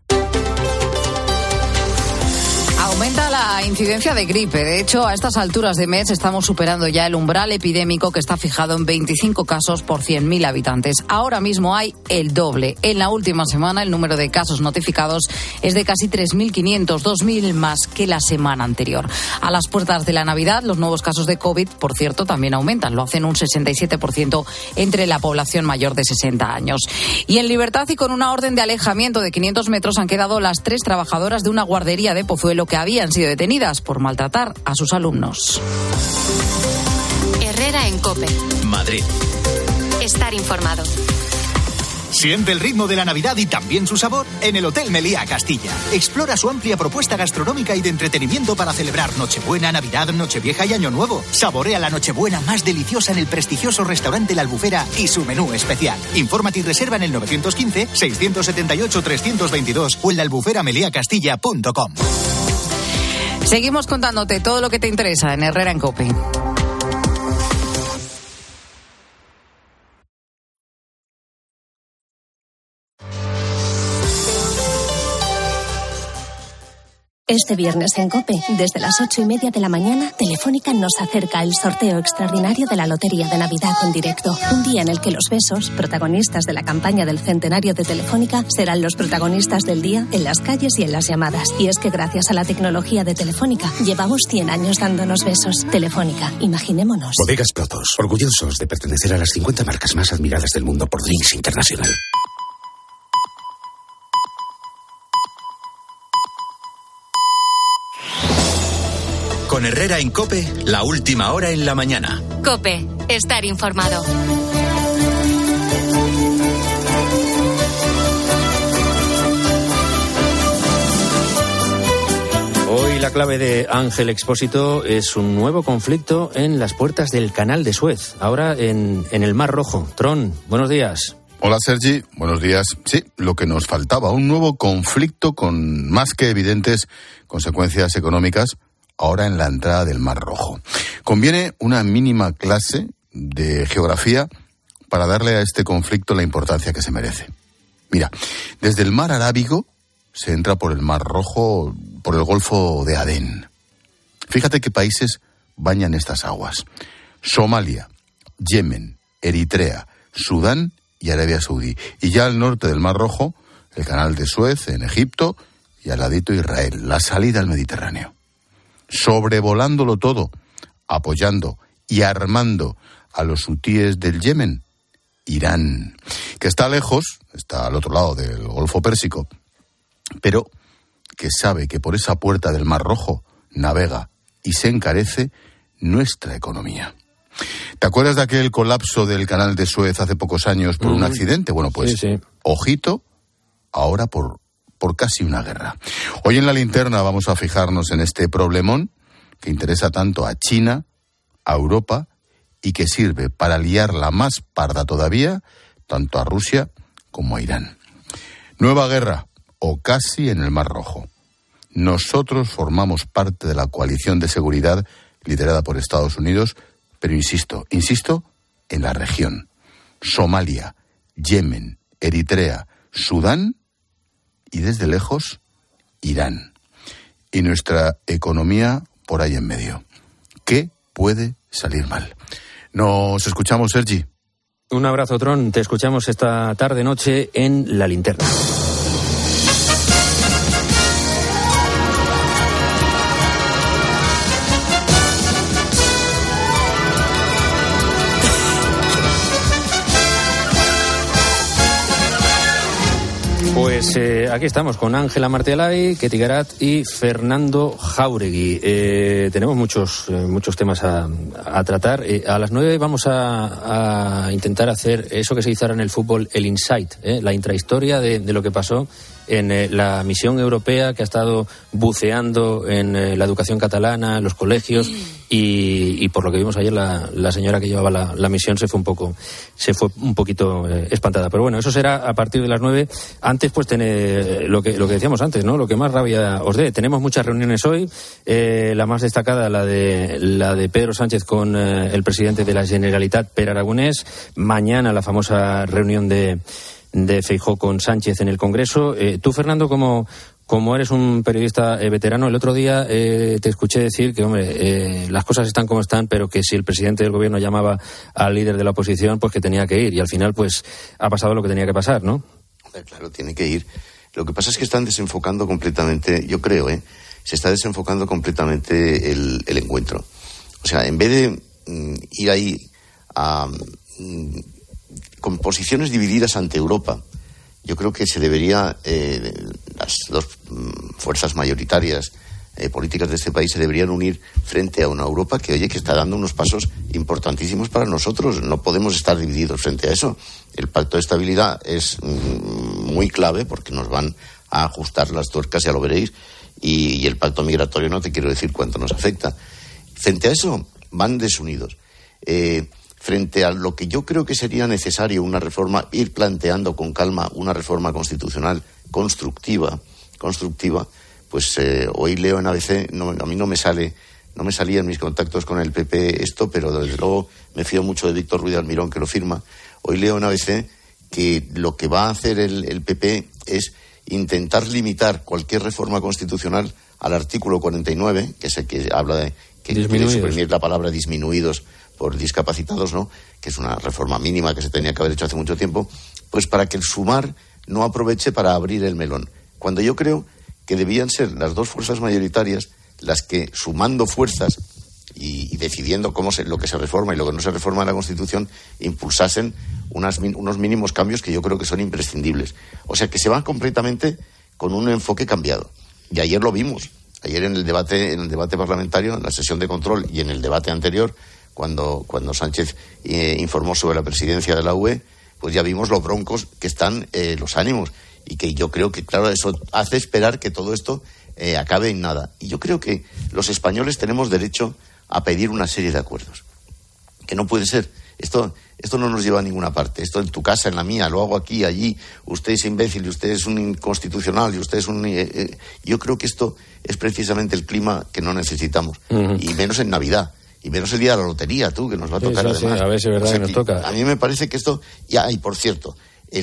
Aumenta la incidencia de gripe. De hecho, a estas alturas de mes estamos superando ya el umbral epidémico que está fijado en 25 casos por 100.000 habitantes. Ahora mismo hay el doble. En la última semana el número de casos notificados es de casi 3.500, 2.000 más que la semana anterior. A las puertas de la Navidad, los nuevos casos de COVID, por cierto, también aumentan. Lo hacen un 67% entre la población mayor de 60 años. Y en libertad y con una orden de alejamiento de 500 metros han quedado las 3 trabajadoras de una guardería de Pozuelo que habían sido detenidas por maltratar a sus alumnos. Herrera en COPE. Madrid. Estar informado. Siente el ritmo de la Navidad y también su sabor en el Hotel Meliá Castilla. Explora su amplia propuesta gastronómica y de entretenimiento para celebrar Nochebuena, Navidad, Nochevieja y Año Nuevo. Saborea la Nochebuena más deliciosa en el prestigioso restaurante La Albufera y su menú especial. Infórmate y reserva en el 915-678-322 o en laalbuferameliacastilla.com. Seguimos contándote todo lo que te interesa en Herrera en COPE. Este viernes en COPE, desde las 8:30 de la mañana, Telefónica nos acerca el sorteo extraordinario de la Lotería de Navidad en directo. Un día en el que los besos, protagonistas de la campaña del centenario de Telefónica, serán los protagonistas del día en las calles y en las llamadas. Y es que gracias a la tecnología de Telefónica, llevamos 100 años dándonos besos. Telefónica, imaginémonos. Bodegas Protos, orgullosos de pertenecer a las 50 marcas más admiradas del mundo por Drinks International. Con Herrera en COPE, la última hora en la mañana. COPE, estar informado. Hoy la clave de Ángel Expósito es un nuevo conflicto en las puertas del Canal de Suez, ahora en el Mar Rojo. Tron, buenos días. Hola Sergi, buenos días. Sí, lo que nos faltaba, un nuevo conflicto con más que evidentes consecuencias económicas, ahora en la entrada del Mar Rojo. Conviene una mínima clase de geografía para darle a este conflicto la importancia que se merece. Mira, desde el Mar Arábigo se entra por el Mar Rojo, por el Golfo de Adén. Fíjate qué países bañan estas aguas: Somalia, Yemen, Eritrea, Sudán y Arabia Saudí. Y ya al norte del Mar Rojo, el Canal de Suez en Egipto y al ladito Israel, la salida al Mediterráneo. Sobrevolándolo todo, apoyando y armando a los hutíes del Yemen, Irán, que está lejos, está al otro lado del Golfo Pérsico, pero que sabe que por esa puerta del Mar Rojo navega y se encarece nuestra economía. ¿Te acuerdas de aquel colapso del Canal de Suez hace pocos años por un accidente? Bueno, pues sí. Ojito, ahora por casi una guerra. Hoy en la linterna vamos a fijarnos en este problemón que interesa tanto a China, a Europa y que sirve para liarla más parda todavía tanto a Rusia como a Irán. Nueva guerra, o casi, en el Mar Rojo. Nosotros formamos parte de la coalición de seguridad liderada por Estados Unidos, pero insisto en la región. Somalia, Yemen, Eritrea, Sudán y desde lejos, Irán. Y nuestra economía por ahí en medio. ¿Qué puede salir mal? Nos escuchamos, Sergi. Un abrazo, Tron. Te escuchamos esta tarde-noche en La Linterna. Pues aquí estamos con Ángela Martelay, Ketty Garat y Fernando Jáuregui. Tenemos muchos temas a tratar. A las 9 vamos a intentar hacer eso que se hizo ahora en el fútbol, el insight, la intrahistoria de lo que pasó en la misión europea que ha estado buceando en la educación catalana, en los colegios, y por lo que vimos ayer la señora que llevaba la misión se fue un poquito espantada. Pero bueno, eso será a partir de las 9. Antes, pues, lo que decíamos antes, ¿no? Lo que más rabia os dé. Tenemos muchas reuniones hoy. La más destacada, la de Pedro Sánchez con el presidente de la Generalitat, Pere Aragonès. Mañana la famosa reunión de Feijóo con Sánchez en el Congreso. Tú, Fernando, como eres un periodista veterano, el otro día te escuché decir que, hombre, las cosas están como están, pero que si el presidente del gobierno llamaba al líder de la oposición, pues que tenía que ir. Y al final, pues, ha pasado lo que tenía que pasar, ¿no? Claro, tiene que ir. Lo que pasa es que están desenfocando completamente, yo creo, se está desenfocando completamente el encuentro. O sea, en vez de ir ahí con posiciones divididas ante Europa, yo creo que se debería, las dos fuerzas mayoritarias políticas de este país se deberían unir frente a una Europa que está dando unos pasos importantísimos para nosotros. No podemos estar divididos frente a eso. El pacto de estabilidad es muy clave porque nos van a ajustar las tuercas, ya lo veréis, y el pacto migratorio no te quiero decir cuánto nos afecta. Frente a eso van desunidos. Frente a lo que yo creo que sería necesario una reforma, ir planteando con calma una reforma constitucional constructiva, pues hoy leo en ABC, a mí no me salía en mis contactos con el PP esto, pero desde luego me fío mucho de Víctor Ruiz de Almirón, que lo firma. Hoy leo en ABC que lo que va a hacer el PP es intentar limitar cualquier reforma constitucional al artículo 49, que es el que habla de que quiere suprimir la palabra disminuidos por discapacitados, ¿no? Que es una reforma mínima que se tenía que haber hecho hace mucho tiempo, pues para que el sumar no aproveche para abrir el melón. Cuando yo creo que debían ser las dos fuerzas mayoritarias las que, sumando fuerzas y decidiendo lo que se reforma y lo que no se reforma en la Constitución, impulsasen unos mínimos cambios que yo creo que son imprescindibles. O sea, que se van completamente con un enfoque cambiado. Y ayer lo vimos. Ayer en el debate parlamentario, en la sesión de control y en el debate anterior, cuando Sánchez informó sobre la presidencia de la UE, pues ya vimos lo broncos que están los ánimos. Y que yo creo que, claro, eso hace esperar que todo esto acabe en nada. Y yo creo que los españoles tenemos derecho a pedir una serie de acuerdos. Que no puede ser. Esto no nos lleva a ninguna parte. Esto en tu casa, en la mía, lo hago aquí, allí. Usted es imbécil y usted es un inconstitucional y usted es un... Yo creo que esto es precisamente el clima que no necesitamos. Uh-huh. Y menos en Navidad. Y menos el día de la lotería, que nos va a tocar además. Sí, a ver si es verdad, o sea, que nos toca. A mí me parece que esto... Y por cierto,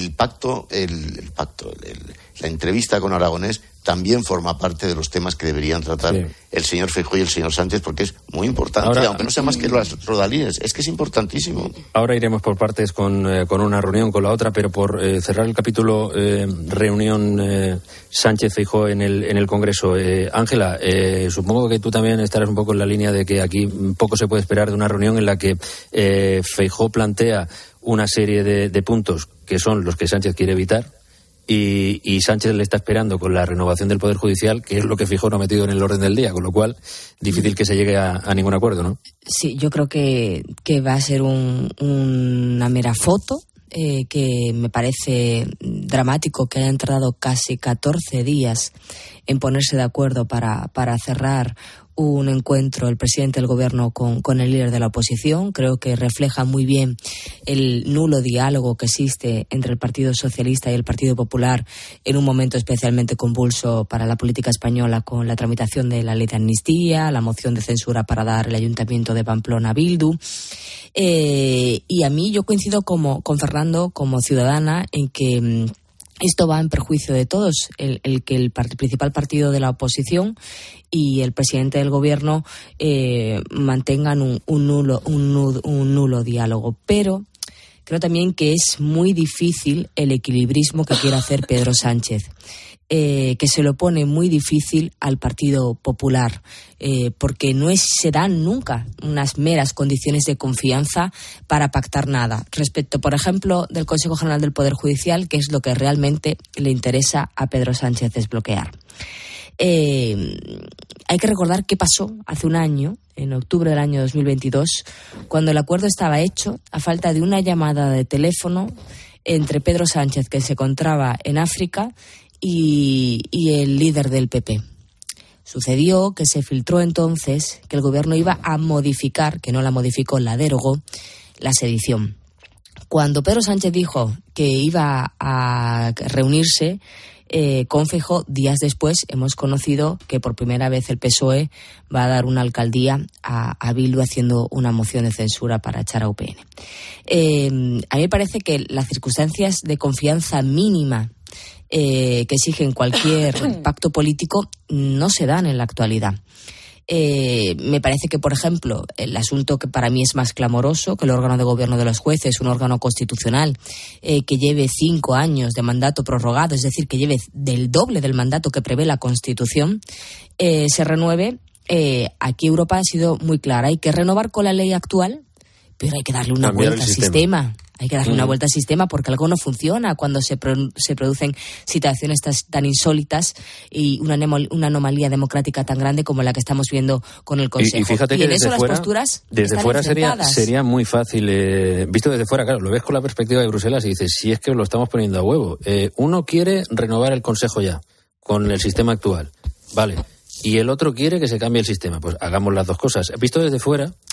la entrevista con Aragonés también forma parte de los temas que deberían tratar el señor Feijóo y el señor Sánchez, porque es muy importante, ahora, aunque no sea más que las rodalíes, es que es importantísimo. Ahora iremos por partes con una reunión, con la otra, pero por cerrar el capítulo reunión Sánchez-Feijóo en el Congreso. Ángela, supongo que tú también estarás un poco en la línea de que aquí poco se puede esperar de una reunión en la que Feijóo plantea una serie de puntos que son los que Sánchez quiere evitar y Sánchez le está esperando con la renovación del Poder Judicial, que es lo que Feijóo no ha metido en el orden del día, con lo cual difícil que se llegue a ningún acuerdo, ¿no? Sí, yo creo que va a ser una mera foto, que me parece dramático que hayan tardado casi 14 días en ponerse de acuerdo para cerrar un encuentro el presidente del gobierno con el líder de la oposición. Creo que refleja muy bien el nulo diálogo que existe entre el Partido Socialista y el Partido Popular en un momento especialmente convulso para la política española, con la tramitación de la ley de amnistía, la moción de censura para dar el Ayuntamiento de Pamplona a Bildu. Y a mí, yo coincido con Fernando como ciudadana en que esto va en perjuicio de todos, el que el principal partido de la oposición y el presidente del gobierno mantengan un nulo diálogo. Pero creo también que es muy difícil el equilibrismo que quiere hacer Pedro Sánchez, que se lo pone muy difícil al Partido Popular, porque no se dan nunca unas meras condiciones de confianza para pactar nada. Respecto, por ejemplo, del Consejo General del Poder Judicial, que es lo que realmente le interesa a Pedro Sánchez desbloquear. Hay que recordar qué pasó hace un año, en octubre del año 2022, cuando el acuerdo estaba hecho a falta de una llamada de teléfono entre Pedro Sánchez, que se encontraba en África, y el líder del PP. Sucedió que se filtró entonces que el gobierno iba a modificar, que no la modificó, la derogó, la sedición. Cuando Pedro Sánchez dijo que iba a reunirse con Feijóo, días después hemos conocido que por primera vez el PSOE va a dar una alcaldía a Bildu, haciendo una moción de censura para echar a UPN. A mí me parece que las circunstancias de confianza mínima que exigen cualquier pacto político no se dan en la actualidad. Me parece que, por ejemplo, el asunto que para mí es más clamoroso, que el órgano de gobierno de los jueces, un órgano constitucional que lleve 5 años de mandato prorrogado, es decir, que lleve del doble del mandato que prevé la Constitución, se renueve. Aquí Europa ha sido muy clara: hay que renovar con la ley actual, pero hay que darle una vuelta al sistema. Hay que darle una vuelta al sistema, porque algo no funciona cuando se producen situaciones tan insólitas y una anomalía democrática tan grande como la que estamos viendo con el Consejo. Y fíjate que desde fuera sería muy fácil, visto desde fuera, claro, lo ves con la perspectiva de Bruselas y dices, si es que lo estamos poniendo a huevo. Uno quiere renovar el Consejo ya, con el sistema actual, vale, y el otro quiere que se cambie el sistema. Pues hagamos las dos cosas. Visto desde fuera,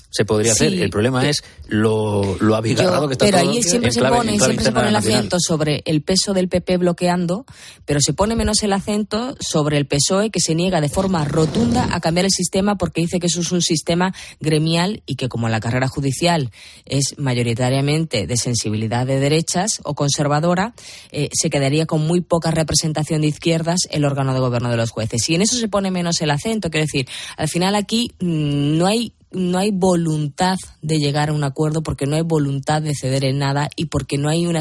se podría hacer. El problema es lo abigarrado que está todo. Pero ahí siempre se pone el acento sobre el peso del PP bloqueando, pero se pone menos el acento sobre el PSOE, que se niega de forma rotunda a cambiar el sistema porque dice que eso es un sistema gremial y que como la carrera judicial es mayoritariamente de sensibilidad de derechas o conservadora, se quedaría con muy poca representación de izquierdas el órgano de gobierno de los jueces. Y en eso se pone menos el acento. Quiero decir, al final aquí no hay voluntad de llegar a un acuerdo, porque no hay voluntad de ceder en nada y porque no hay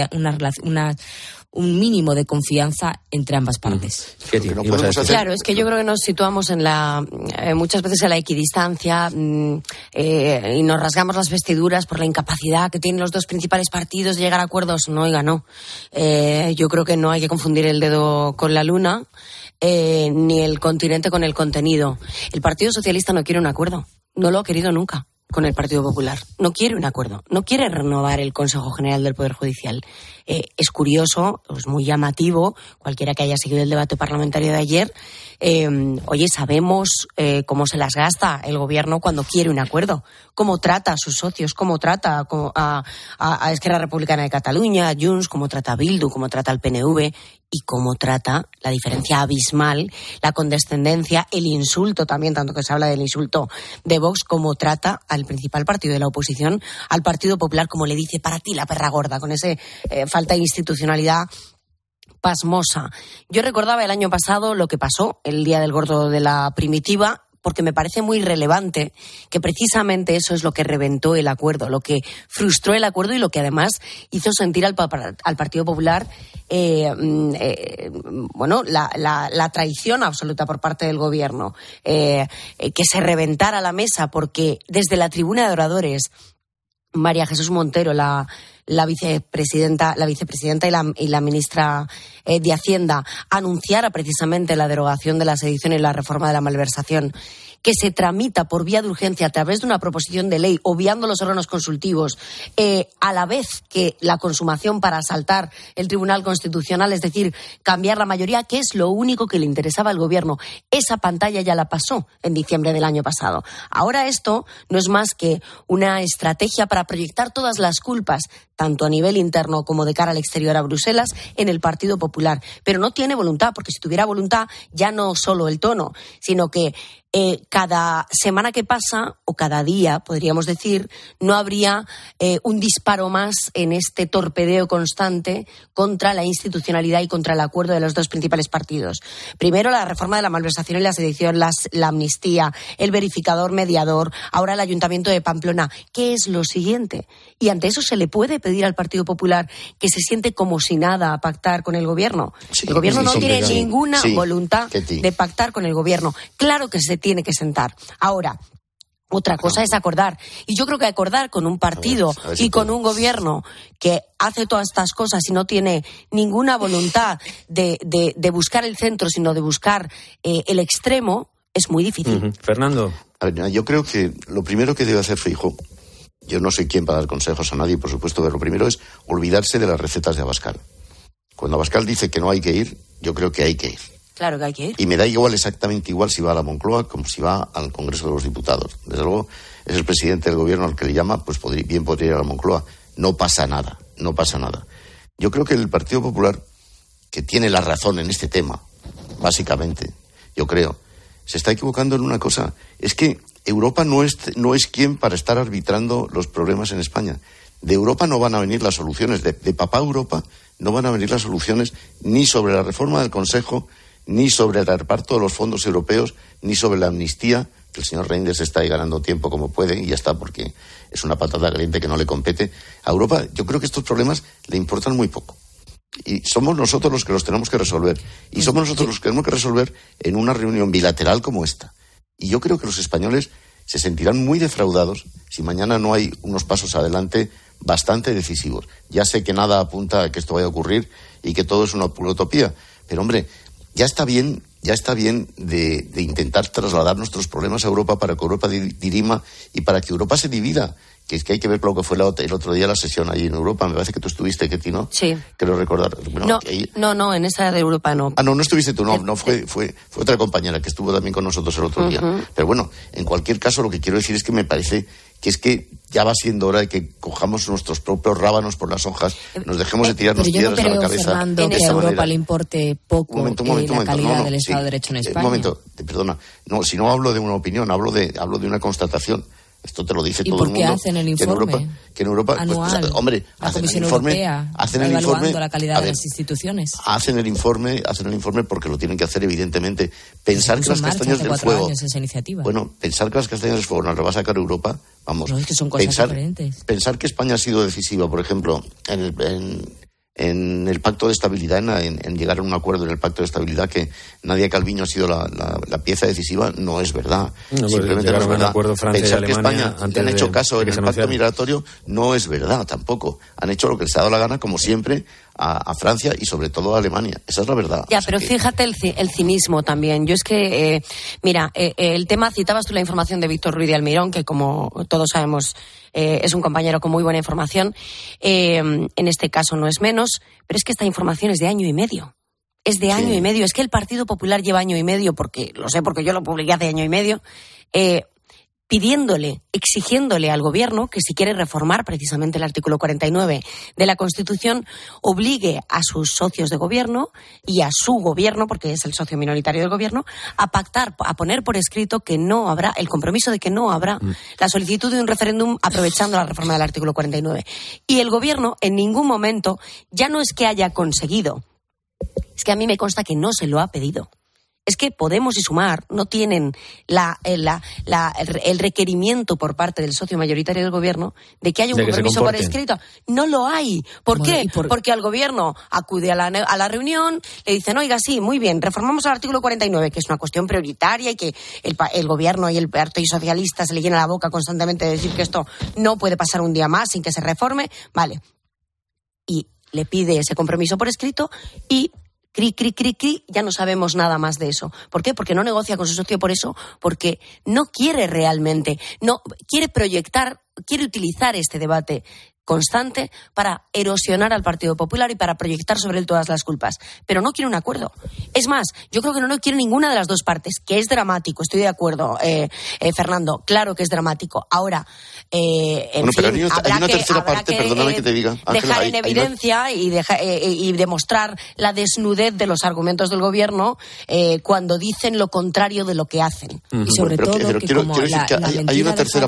un mínimo de confianza entre ambas partes. Claro, es que yo creo que nos situamos en muchas veces en la equidistancia y nos rasgamos las vestiduras por la incapacidad que tienen los dos principales partidos de llegar a acuerdos. No, oiga, no. Yo creo que no hay que confundir el dedo con la luna, ni el continente con el contenido. El Partido Socialista no quiere un acuerdo. No lo ha querido nunca con el Partido Popular. No quiere un acuerdo. No quiere renovar el Consejo General del Poder Judicial. Es curioso, es muy llamativo, cualquiera que haya seguido el debate parlamentario de ayer, sabemos cómo se las gasta el gobierno cuando quiere un acuerdo, cómo trata a sus socios, cómo trata a Esquerra Republicana de Cataluña, a Junts, cómo trata a Bildu, cómo trata al PNV y cómo trata, la diferencia abismal, la condescendencia, el insulto también, tanto que se habla del insulto de Vox, cómo trata al principal partido de la oposición, al Partido Popular, como le dice, para ti la perra gorda, con ese falta de institucionalidad pasmosa. Yo recordaba el año pasado lo que pasó el día del gordo de la Primitiva, porque me parece muy relevante que precisamente eso es lo que reventó el acuerdo, lo que frustró el acuerdo y lo que además hizo sentir al Partido Popular la traición absoluta por parte del gobierno, que se reventara la mesa, porque desde la tribuna de oradores María Jesús Montero, la vicepresidenta y la ministra de Hacienda, anunciara precisamente la derogación de la sedición y la reforma de la malversación, que se tramita por vía de urgencia a través de una proposición de ley, obviando los órganos consultivos, a la vez que la consumación para asaltar el Tribunal Constitucional, es decir, cambiar la mayoría, que es lo único que le interesaba al gobierno. Esa pantalla ya la pasó en diciembre del año pasado. Ahora esto no es más que una estrategia para proyectar todas las culpas, tanto a nivel interno como de cara al exterior a Bruselas, en el Partido Popular. Pero no tiene voluntad, porque si tuviera voluntad, ya no solo el tono, sino que cada semana que pasa, o cada día, podríamos decir, no habría un disparo más en este torpedeo constante contra la institucionalidad y contra el acuerdo de los dos principales partidos. Primero, la reforma de la malversación y la sedición, la amnistía, el verificador mediador, ahora el Ayuntamiento de Pamplona. ¿Qué es lo siguiente? Y ante eso se le puede pedir al Partido Popular que se siente como si nada a pactar con el gobierno. Sí, el gobierno no tiene ninguna voluntad de pactar con el gobierno. Claro que se tiene que sentar. Ahora, otra cosa es acordar. Y yo creo que acordar con un partido y con un gobierno que hace todas estas cosas y no tiene ninguna voluntad de buscar el centro, sino de buscar el extremo, es muy difícil. Fernando. A ver, yo creo que lo primero que debe hacer Feijóo, yo no soy quien para dar consejos a nadie, por supuesto, pero lo primero es olvidarse de las recetas de Abascal. Cuando Abascal dice que no hay que ir, yo creo que hay que ir. Claro que hay que ir. Y me da exactamente igual si va a la Moncloa como si va al Congreso de los Diputados. Desde luego, es el presidente del gobierno al que le llama, pues bien podría ir a la Moncloa. No pasa nada. Yo creo que el Partido Popular, que tiene la razón en este tema, básicamente, yo creo, se está equivocando en una cosa. Es que Europa no es quien para estar arbitrando los problemas en España. De Europa no van a venir las soluciones. De papá Europa no van a venir las soluciones ni sobre la reforma del Consejo, ni sobre el reparto de los fondos europeos, ni sobre la amnistía, que el señor Reinders está ahí ganando tiempo como puede, y ya está, porque es una patata caliente que no le compete. A Europa, yo creo que estos problemas le importan muy poco. Y somos nosotros los que los tenemos que resolver. Y somos nosotros los que tenemos que resolver en una reunión bilateral como esta. Y yo creo que los españoles se sentirán muy defraudados si mañana no hay unos pasos adelante bastante decisivos. Ya sé que nada apunta a que esto vaya a ocurrir y que todo es una pura utopía. Pero, hombre, ya está bien de intentar trasladar nuestros problemas a Europa para que Europa dirima y para que Europa se divida. que es que hay que ver lo que fue el otro día la sesión allí en Europa. Me parece que tú estuviste, Ketty, ¿no? Sí. Quiero recordar. Bueno, no, en esa de Europa no. No estuviste tú, no fue otra compañera que estuvo también con nosotros el otro día. Pero bueno, en cualquier caso, lo que quiero decir es que me parece que es que ya va siendo hora de que cojamos nuestros propios rábanos por las hojas, nos dejemos de tirarnos piedras a la cabeza. Fernando, que a Europa le importe poco la calidad del Estado de Derecho en España. Un momento, perdona. No, si no hablo de una opinión, hablo de una constatación. Esto te lo dice todo el mundo. ¿Y por qué hacen el informe? Que en Europa anual, pues, hombre, la hacen Comisión el informe, Europea, hacen el evaluando informe, la calidad de las instituciones. Hacen el informe porque lo tienen que hacer, evidentemente. Pensar que las castañas del fuego. Esa iniciativa. Bueno, pensar que las castañas del fuego nos las va a sacar Europa, vamos. No, es que son cosas diferentes. Pensar que España ha sido decisiva, por ejemplo, en el pacto de estabilidad, en llegar a un acuerdo en el pacto de estabilidad, que Nadia Calviño ha sido la pieza decisiva, no es verdad. Simplemente no es verdad. Pensar que España le han hecho caso en el pacto migratorio no es verdad tampoco. Han hecho lo que les ha dado la gana, como siempre, a Francia y sobre todo a Alemania. Esa es la verdad. Ya, pero fíjate el cinismo también. Yo es que, el tema, citabas tú la información de Víctor Ruiz de Almirón, que como todos sabemos es un compañero con muy buena información. En este caso no es menos, pero es que esta información es de año y medio. Es de año y medio. Es que el Partido Popular lleva año y medio, porque lo sé porque yo lo publiqué hace año y medio, exigiéndole al Gobierno que si quiere reformar precisamente el artículo 49 de la Constitución, obligue a sus socios de Gobierno y a su Gobierno, porque es el socio minoritario del Gobierno, a pactar, a poner por escrito que no habrá, el compromiso de que no habrá la solicitud de un referéndum aprovechando la reforma del artículo 49. Y el Gobierno en ningún momento, ya no es que haya conseguido, es que a mí me consta que no se lo ha pedido. Es que Podemos y Sumar no tienen el requerimiento por parte del socio mayoritario del Gobierno de que haya un compromiso por escrito. No lo hay. ¿Por qué? Porque al Gobierno acude a la reunión, le dicen, oiga, sí, muy bien, reformamos el artículo 49, que es una cuestión prioritaria y que el Gobierno y el Partido Socialista se le llena la boca constantemente de decir que esto no puede pasar un día más sin que se reforme. Vale. Y le pide ese compromiso por escrito y ya no sabemos nada más de eso. ¿Por qué? Porque no negocia con su socio por eso, porque no quiere realmente, no quiere quiere utilizar este debate constante para erosionar al Partido Popular y para proyectar sobre él todas las culpas. Pero no quiere un acuerdo. Es más, yo creo que no quiere ninguna de las dos partes, que es dramático, estoy de acuerdo, Fernando, claro que es dramático. Ahora, hay una tercera parte, perdóname que te diga, Ángela, dejar en evidencia y demostrar la desnudez de los argumentos del Gobierno cuando dicen lo contrario de lo que hacen. Y sobre todo quiero decir que hay una tercera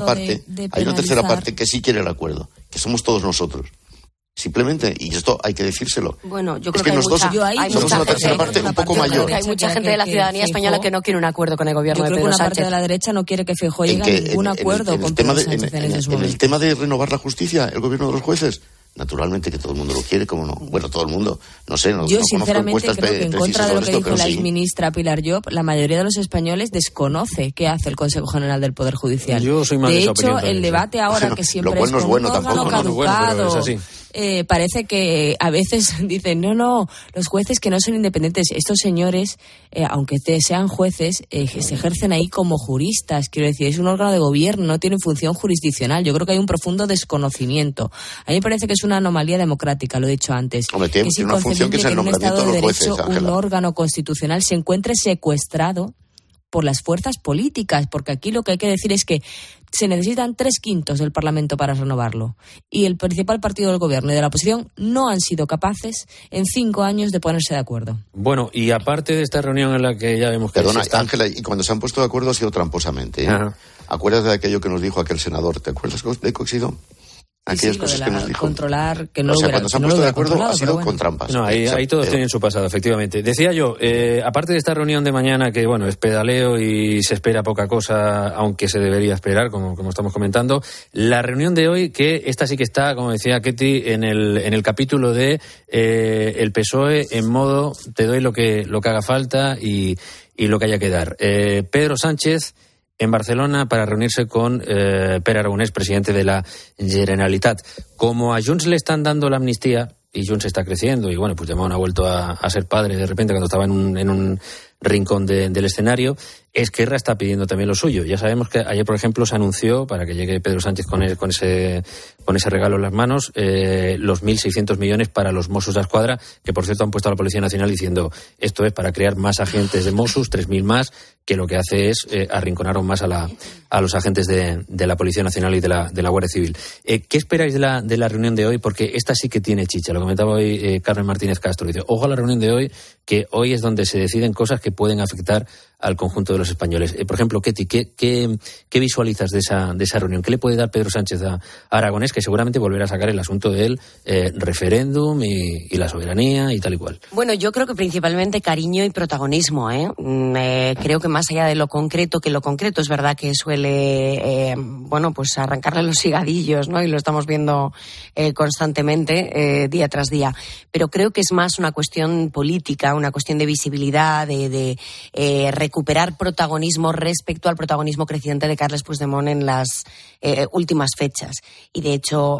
parte que sí quiere el acuerdo, que somos todos nosotros. Simplemente, y esto hay que decírselo. Bueno, yo creo que somos una tercera parte un poco mayor. Hay mucha gente de la ciudadanía española que no quiere un acuerdo con el Gobierno de Pedro Sánchez. Yo creo que una parte de la derecha no quiere que Feijóo llegue a ningún acuerdo con Pedro Sánchez en estos momentos. En el tema de renovar la justicia, el Gobierno de los jueces, naturalmente que todo el mundo lo quiere, como no. Bueno, todo el mundo, no sé. Yo sinceramente creo que en contra de lo que dijo la exministra Pilar Llop, la mayoría de los españoles desconoce qué hace el Consejo General del Poder Judicial. Yo soy más de esa opinión. De hecho, el debate ahora que siempre es con un órgano caducado. Parece que a veces dicen, no, los jueces que no son independientes, estos señores, aunque sean jueces, se ejercen ahí como juristas, quiero decir, es un órgano de gobierno, no tienen función jurisdiccional. Yo creo que hay un profundo desconocimiento. A mí me parece que es una anomalía democrática, lo he dicho antes. Tiene una función que es el nombramiento de los jueces, Ángela. Un órgano constitucional se encuentre secuestrado por las fuerzas políticas, porque aquí lo que hay que decir es que se necesitan 3/5 del Parlamento para renovarlo. Y el principal partido del Gobierno y de la oposición no han sido capaces en 5 años de ponerse de acuerdo. Bueno, y aparte de esta reunión en la que ya vemos que... Perdona, Ángela, y cuando se han puesto de acuerdo ha sido tramposamente. ¿Acuerdas de aquello que nos dijo aquel senador? ¿Te acuerdas de Coxido? Aquellas cosas que nos dijo. Controlar, que no cuando se han puesto de acuerdo ha sido con trampas. No, ahí todos tienen su pasado, efectivamente. Decía yo, aparte de esta reunión de mañana, que bueno, es pedaleo y se espera poca cosa, aunque se debería esperar, como estamos comentando, la reunión de hoy, que esta sí que está, como decía Ketty, en el capítulo de el PSOE en modo te doy lo que haga falta y lo que haya que dar. Pedro Sánchez en Barcelona para reunirse con Pere Aragonès, presidente de la Generalitat. Como a Junts le están dando la amnistía y Junts está creciendo y bueno, pues Puigdemont ha vuelto a ser padre de repente cuando estaba en un rincón del escenario. Esquerra está pidiendo también lo suyo. Ya sabemos que ayer, por ejemplo, se anunció, para que llegue Pedro Sánchez con ese regalo en las manos, los 1.600 millones para los Mossos d'Esquadra, que por cierto han puesto a la Policía Nacional diciendo esto es para crear más agentes de Mossos, 3.000 más, que lo que hace es arrinconar aún más a los agentes de la Policía Nacional y de la Guardia Civil. ¿Qué esperáis de la reunión de hoy? Porque esta sí que tiene chicha. Lo comentaba hoy Carmen Martínez Castro. Dice, ojo a la reunión de hoy, que hoy es donde se deciden cosas que pueden afectar al conjunto de los españoles. Por ejemplo, Ketty, ¿qué visualizas de esa reunión? ¿Qué le puede dar Pedro Sánchez a Aragonés, que seguramente volverá a sacar el asunto del referéndum y la soberanía y tal y cual? Bueno, yo creo que principalmente cariño y protagonismo, creo que más allá de lo concreto, que lo concreto es verdad que suele, pues arrancarle los higadillos, ¿no? Y lo estamos viendo constantemente, día tras día. Pero creo que es más una cuestión política, una cuestión de visibilidad, de recuperar protagonismo respecto al protagonismo creciente de Carles Puigdemont en las últimas fechas. Y de hecho,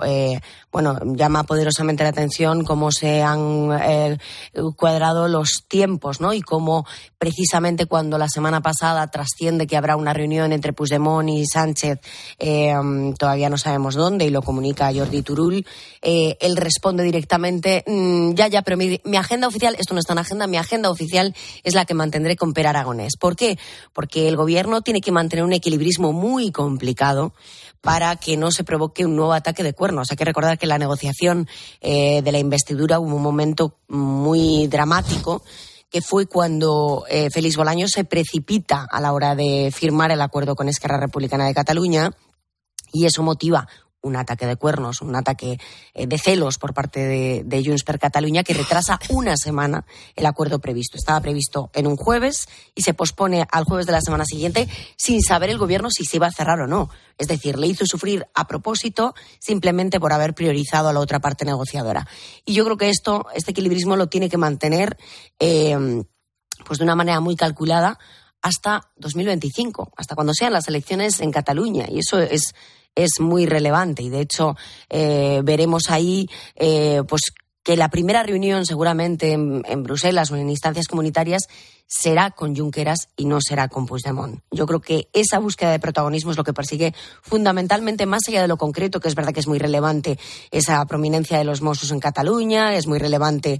llama poderosamente la atención cómo se han cuadrado los tiempos, ¿no? Y cómo precisamente cuando la semana pasada trasciende que habrá una reunión entre Puigdemont y Sánchez, todavía no sabemos dónde, y lo comunica Jordi Turull, él responde directamente, pero mi agenda oficial, esto no está en agenda, mi agenda oficial es la que mantendré con Per Aragonés. ¿Por qué? Porque el gobierno tiene que mantener un equilibrismo muy complicado para que no se provoque un nuevo ataque de cuernos. Hay que recordar que en la negociación de la investidura hubo un momento muy dramático, que fue cuando Félix Bolaños se precipita a la hora de firmar el acuerdo con Esquerra Republicana de Cataluña, y eso motiva un ataque de cuernos, un ataque de celos por parte de Junts per Catalunya, que retrasa una semana el acuerdo previsto. Estaba previsto en un jueves y se pospone al jueves de la semana siguiente sin saber el gobierno si se iba a cerrar o no. Es decir, le hizo sufrir a propósito simplemente por haber priorizado a la otra parte negociadora. Y yo creo que este equilibrismo lo tiene que mantener de una manera muy calculada hasta 2025, hasta cuando sean las elecciones en Cataluña. Y eso es muy relevante, y de hecho veremos ahí que la primera reunión seguramente en Bruselas o en instancias comunitarias será con Junqueras y no será con Puigdemont. Yo creo que esa búsqueda de protagonismo es lo que persigue fundamentalmente, más allá de lo concreto, que es verdad que es muy relevante esa prominencia de los Mossos en Cataluña, es muy relevante.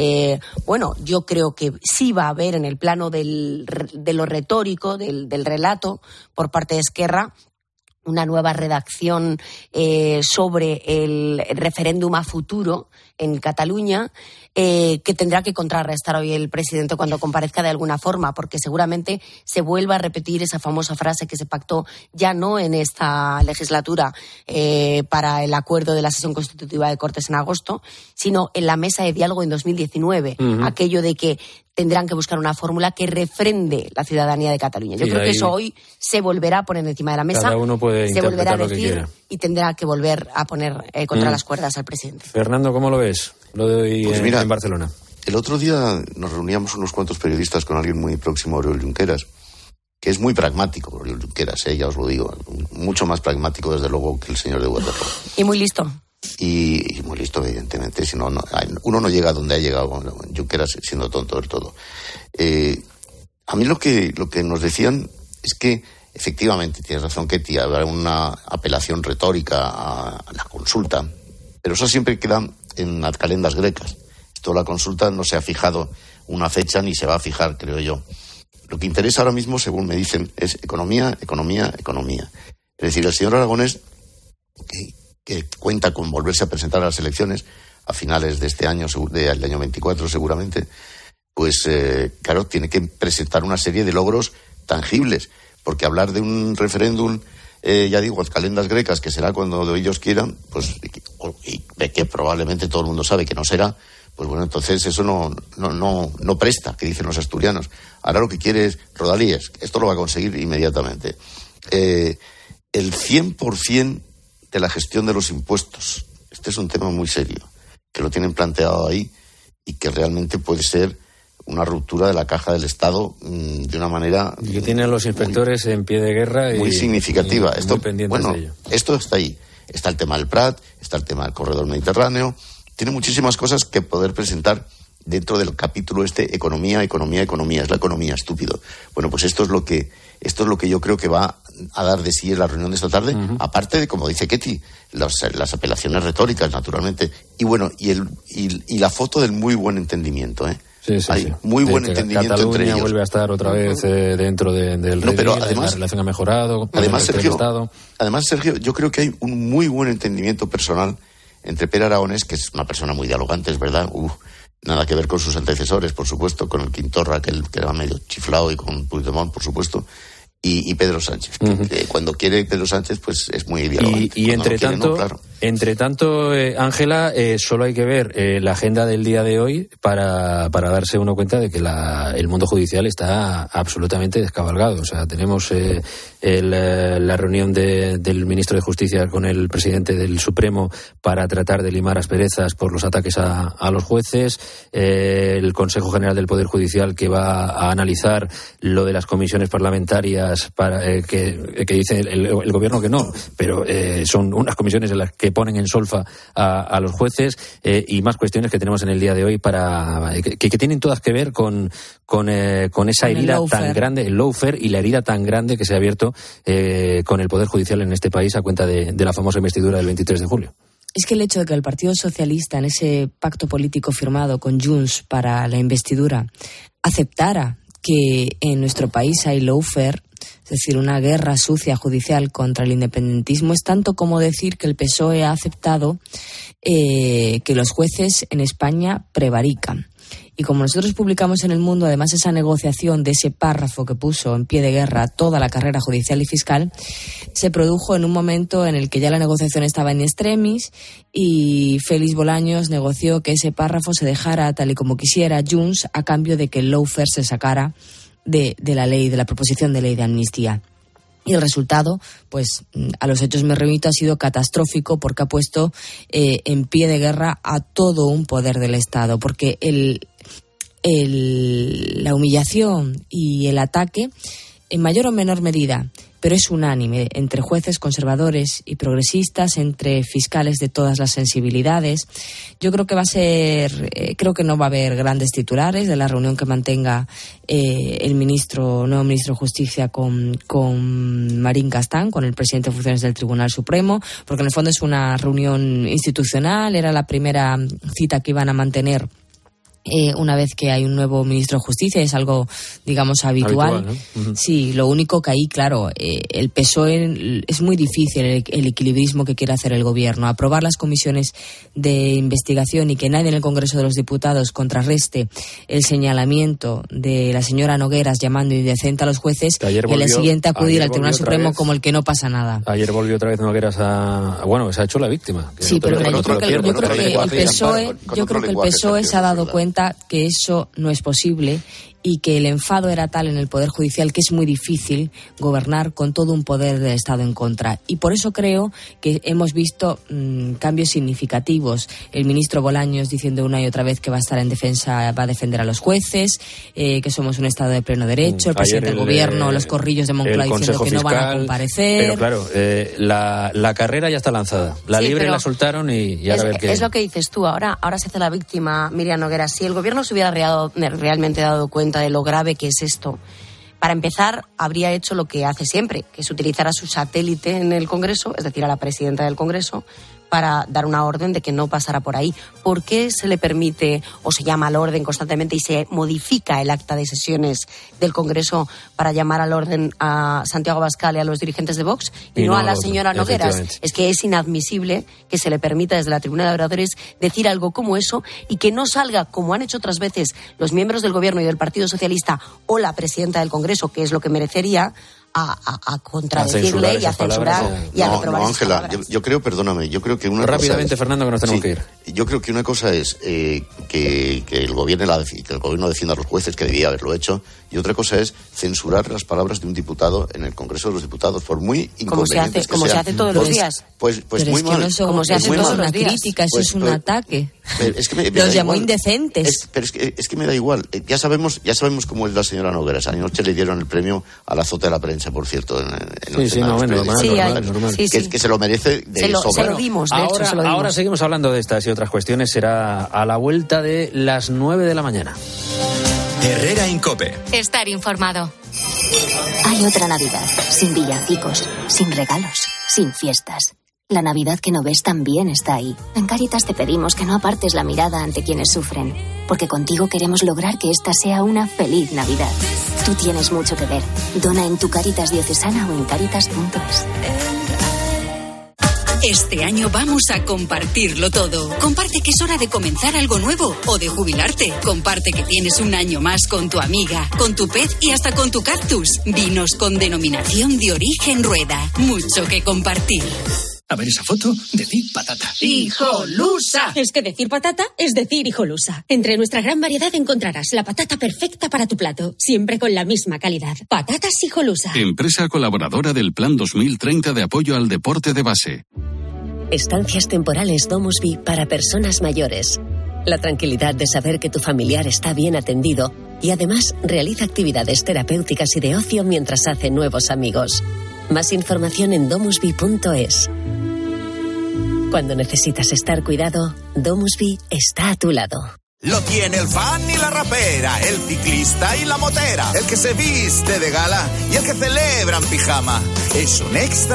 Yo creo que sí va a haber en el plano de lo retórico, del relato por parte de Esquerra, una nueva redacción sobre el referéndum a futuro en Cataluña, que tendrá que contrarrestar hoy el presidente cuando comparezca de alguna forma, porque seguramente se vuelva a repetir esa famosa frase que se pactó ya no en esta legislatura para el acuerdo de la sesión constitutiva de Cortes en agosto, sino en la mesa de diálogo en 2019, aquello de que tendrán que buscar una fórmula que refrende la ciudadanía de Cataluña. Yo creo que eso hoy se volverá a poner encima de la mesa, cada uno puede se volverá a interpretar lo que decir quiera, y tendrá que volver a poner contra las cuerdas al presidente. Fernando, ¿cómo lo ves? Lo de hoy en Barcelona. El otro día nos reuníamos unos cuantos periodistas con alguien muy próximo a Oriol Junqueras, que es muy pragmático, Oriol Junqueras, ya os lo digo, mucho más pragmático desde luego que el señor de Waterloo. Y muy listo. Y muy listo, evidentemente, si no, uno no llega a donde ha llegado Junqueras siendo tonto del todo. A mí lo que nos decían es que efectivamente, tienes razón, Ketty, habrá una apelación retórica a la consulta, pero eso siempre queda en las calendas grecas. Esto de la consulta no se ha fijado una fecha ni se va a fijar, creo yo. Lo que interesa ahora mismo, según me dicen, es economía, economía, economía. Es decir, el señor Aragonés, que cuenta con volverse a presentar a las elecciones a finales de este año, del año 24 seguramente, pues claro, tiene que presentar una serie de logros tangibles, porque hablar de un referéndum, ya digo, a calendas grecas, que será cuando ellos quieran, pues y que probablemente todo el mundo sabe que no será, pues bueno, entonces eso no presta, que dicen los asturianos. Ahora lo que quiere es Rodalíes, esto lo va a conseguir inmediatamente. El 100% de la gestión de los impuestos. Este es un tema muy serio, que lo tienen planteado ahí y que realmente puede ser una ruptura de la caja del Estado de una manera... Y que tienen los inspectores en pie de guerra muy significativa. Y muy pendientes de ello. Esto está ahí. Está el tema del Prat, está el tema del corredor mediterráneo. Tiene muchísimas cosas que poder presentar dentro del capítulo economía, es la economía, estúpido. Bueno, pues esto es lo que yo creo que va a dar de sí en la reunión de esta tarde, aparte de, como dice Ketty, las apelaciones retóricas, naturalmente, y bueno, y la foto del muy buen entendimiento, Sí. Hay muy buen entendimiento Cataluña entre ellos. Vuelve a estar otra vez dentro del redil, pero además, la relación ha mejorado. Además, Sergio, yo creo que hay un muy buen entendimiento personal entre Pere Aragonés, que es una persona muy dialogante, es verdad, nada que ver con sus antecesores, por supuesto, con el Quintorra, que era medio chiflado, y con Puigdemont, por supuesto, y Pedro Sánchez. Que cuando quiere Pedro Sánchez, pues es muy dialogante. Y entre tanto, Ángela, solo hay que ver la agenda del día de hoy para darse uno cuenta de que el mundo judicial está absolutamente descabalgado. O sea, tenemos la reunión del ministro de Justicia con el presidente del Supremo para tratar de limar asperezas por los ataques a los jueces, el Consejo General del Poder Judicial, que va a analizar lo de las comisiones parlamentarias que dice el gobierno que no, pero son unas comisiones en las que ponen en solfa a los jueces, y más cuestiones que tenemos en el día de hoy que tienen todas que ver con esa herida tan grande, el lawfare, y la herida tan grande que se ha abierto con el Poder Judicial en este país a cuenta de la famosa investidura del 23 de julio. Es que el hecho de que el Partido Socialista, en ese pacto político firmado con Junts para la investidura, aceptara que en nuestro país hay lawfare, es decir, una guerra sucia judicial contra el independentismo, es tanto como decir que el PSOE ha aceptado que los jueces en España prevarican. Y como nosotros publicamos en El Mundo, además, esa negociación de ese párrafo que puso en pie de guerra toda la carrera judicial y fiscal, se produjo en un momento en el que ya la negociación estaba en extremis y Félix Bolaños negoció que ese párrafo se dejara tal y como quisiera Junts a cambio de que el lawfare se sacara de la ley, de la proposición de ley de amnistía. Y el resultado, pues a los hechos me remito, ha sido catastrófico, porque ha puesto en pie de guerra a todo un poder del Estado, porque la humillación y el ataque, en mayor o menor medida, pero es unánime, entre jueces conservadores y progresistas, entre fiscales de todas las sensibilidades. Yo creo que creo que no va a haber grandes titulares de la reunión que mantenga el nuevo ministro de Justicia con Marín Castán, con el presidente de funciones del Tribunal Supremo, porque en el fondo es una reunión institucional, era la primera cita que iban a mantener una vez que hay un nuevo ministro de Justicia, es algo, digamos, habitual, ¿no? Uh-huh. Sí, lo único que ahí, claro, el PSOE es muy difícil el equilibrismo que quiere hacer el gobierno. Aprobar las comisiones de investigación y que nadie en el Congreso de los Diputados contrarreste el señalamiento de la señora Nogueras llamando indecente a los jueces, y al día siguiente acudir al Tribunal Supremo como el que no pasa nada. Ayer volvió otra vez Nogueras se ha hecho la víctima. Sí, pero yo creo que el PSOE se ha dado cuenta que eso no es posible y que el enfado era tal en el Poder Judicial que es muy difícil gobernar con todo un poder del Estado en contra. Y por eso creo que hemos visto cambios significativos. El ministro Bolaños diciendo una y otra vez que va a defender a los jueces, que somos un Estado de pleno derecho, el presidente del Gobierno, los corrillos de Moncloa diciendo que no van a comparecer. Pero claro, la carrera ya está lanzada. La libre la soltaron y ahora a ver qué... Es lo que dices tú, ahora se hace la víctima Miriam Nogueras. Si el Gobierno se hubiera realmente dado cuenta de lo grave que es esto, para empezar, habría hecho lo que hace siempre, que es utilizar a su satélite en el Congreso, es decir, a la presidenta del Congreso, para dar una orden de que no pasara por ahí. ¿Por qué se le permite o se llama al orden constantemente y se modifica el acta de sesiones del Congreso para llamar al orden a Santiago Abascal y a los dirigentes de Vox y no a la señora Nogueras? Es que es inadmisible que se le permita desde la tribuna de oradores decir algo como eso y que no salga, como han hecho otras veces los miembros del Gobierno y del Partido Socialista o la presidenta del Congreso, que es lo que merecería, a contradecirle y a censurar y a reprobar. No, Ángela, yo creo que una rápidamente, cosa es, Fernando, que nos tenemos que ir. Yo creo que una cosa es que el gobierno defienda a los jueces, que debía haberlo hecho, y otra cosa es censurar las palabras de un diputado en el Congreso de los Diputados, por muy inconvenientes como se hace todos los días. Pues pero muy es que mal. No es como se hace todos los días. Crítica, eso es un ataque. Es que me los llamó indecentes. Pero es que me da igual. Ya sabemos cómo es la señora Nogueras. Anoche le dieron el premio al azote de la prensa, por cierto. Normal. Que se lo merece de sobra. Ahora seguimos hablando de estas y otras cuestiones será a la vuelta de las 9 de la mañana. Herrera Incope. Estar informado. Hay otra Navidad, sin villancicos, sin regalos, sin fiestas. La Navidad que no ves también está ahí. En Cáritas te pedimos que no apartes la mirada ante quienes sufren, porque contigo queremos lograr que esta sea una feliz Navidad. Tú tienes mucho que ver. Dona en tu Cáritas diocesana o en cáritas.es. Este año vamos a compartirlo todo. Comparte que es hora de comenzar algo nuevo o de jubilarte. Comparte que tienes un año más con tu amiga, con tu pet y hasta con tu cactus. Vinos con denominación de origen Rueda. Mucho que compartir. A ver esa foto, decir patata. ¡Hijolusa! Es que decir patata es decir hijolusa. Entre nuestra gran variedad encontrarás la patata perfecta para tu plato, siempre con la misma calidad. Patatas hijolusa. Empresa colaboradora del Plan 2030 de apoyo al deporte de base. Estancias temporales Domusvi para personas mayores. La tranquilidad de saber que tu familiar está bien atendido y además realiza actividades terapéuticas y de ocio mientras hace nuevos amigos. Más información en domusvi.es. Cuando necesitas estar cuidado, Domusvi está a tu lado. Lo tiene el fan y la rapera, el ciclista y la motera, el que se viste de gala y el que celebra en pijama. Es un extra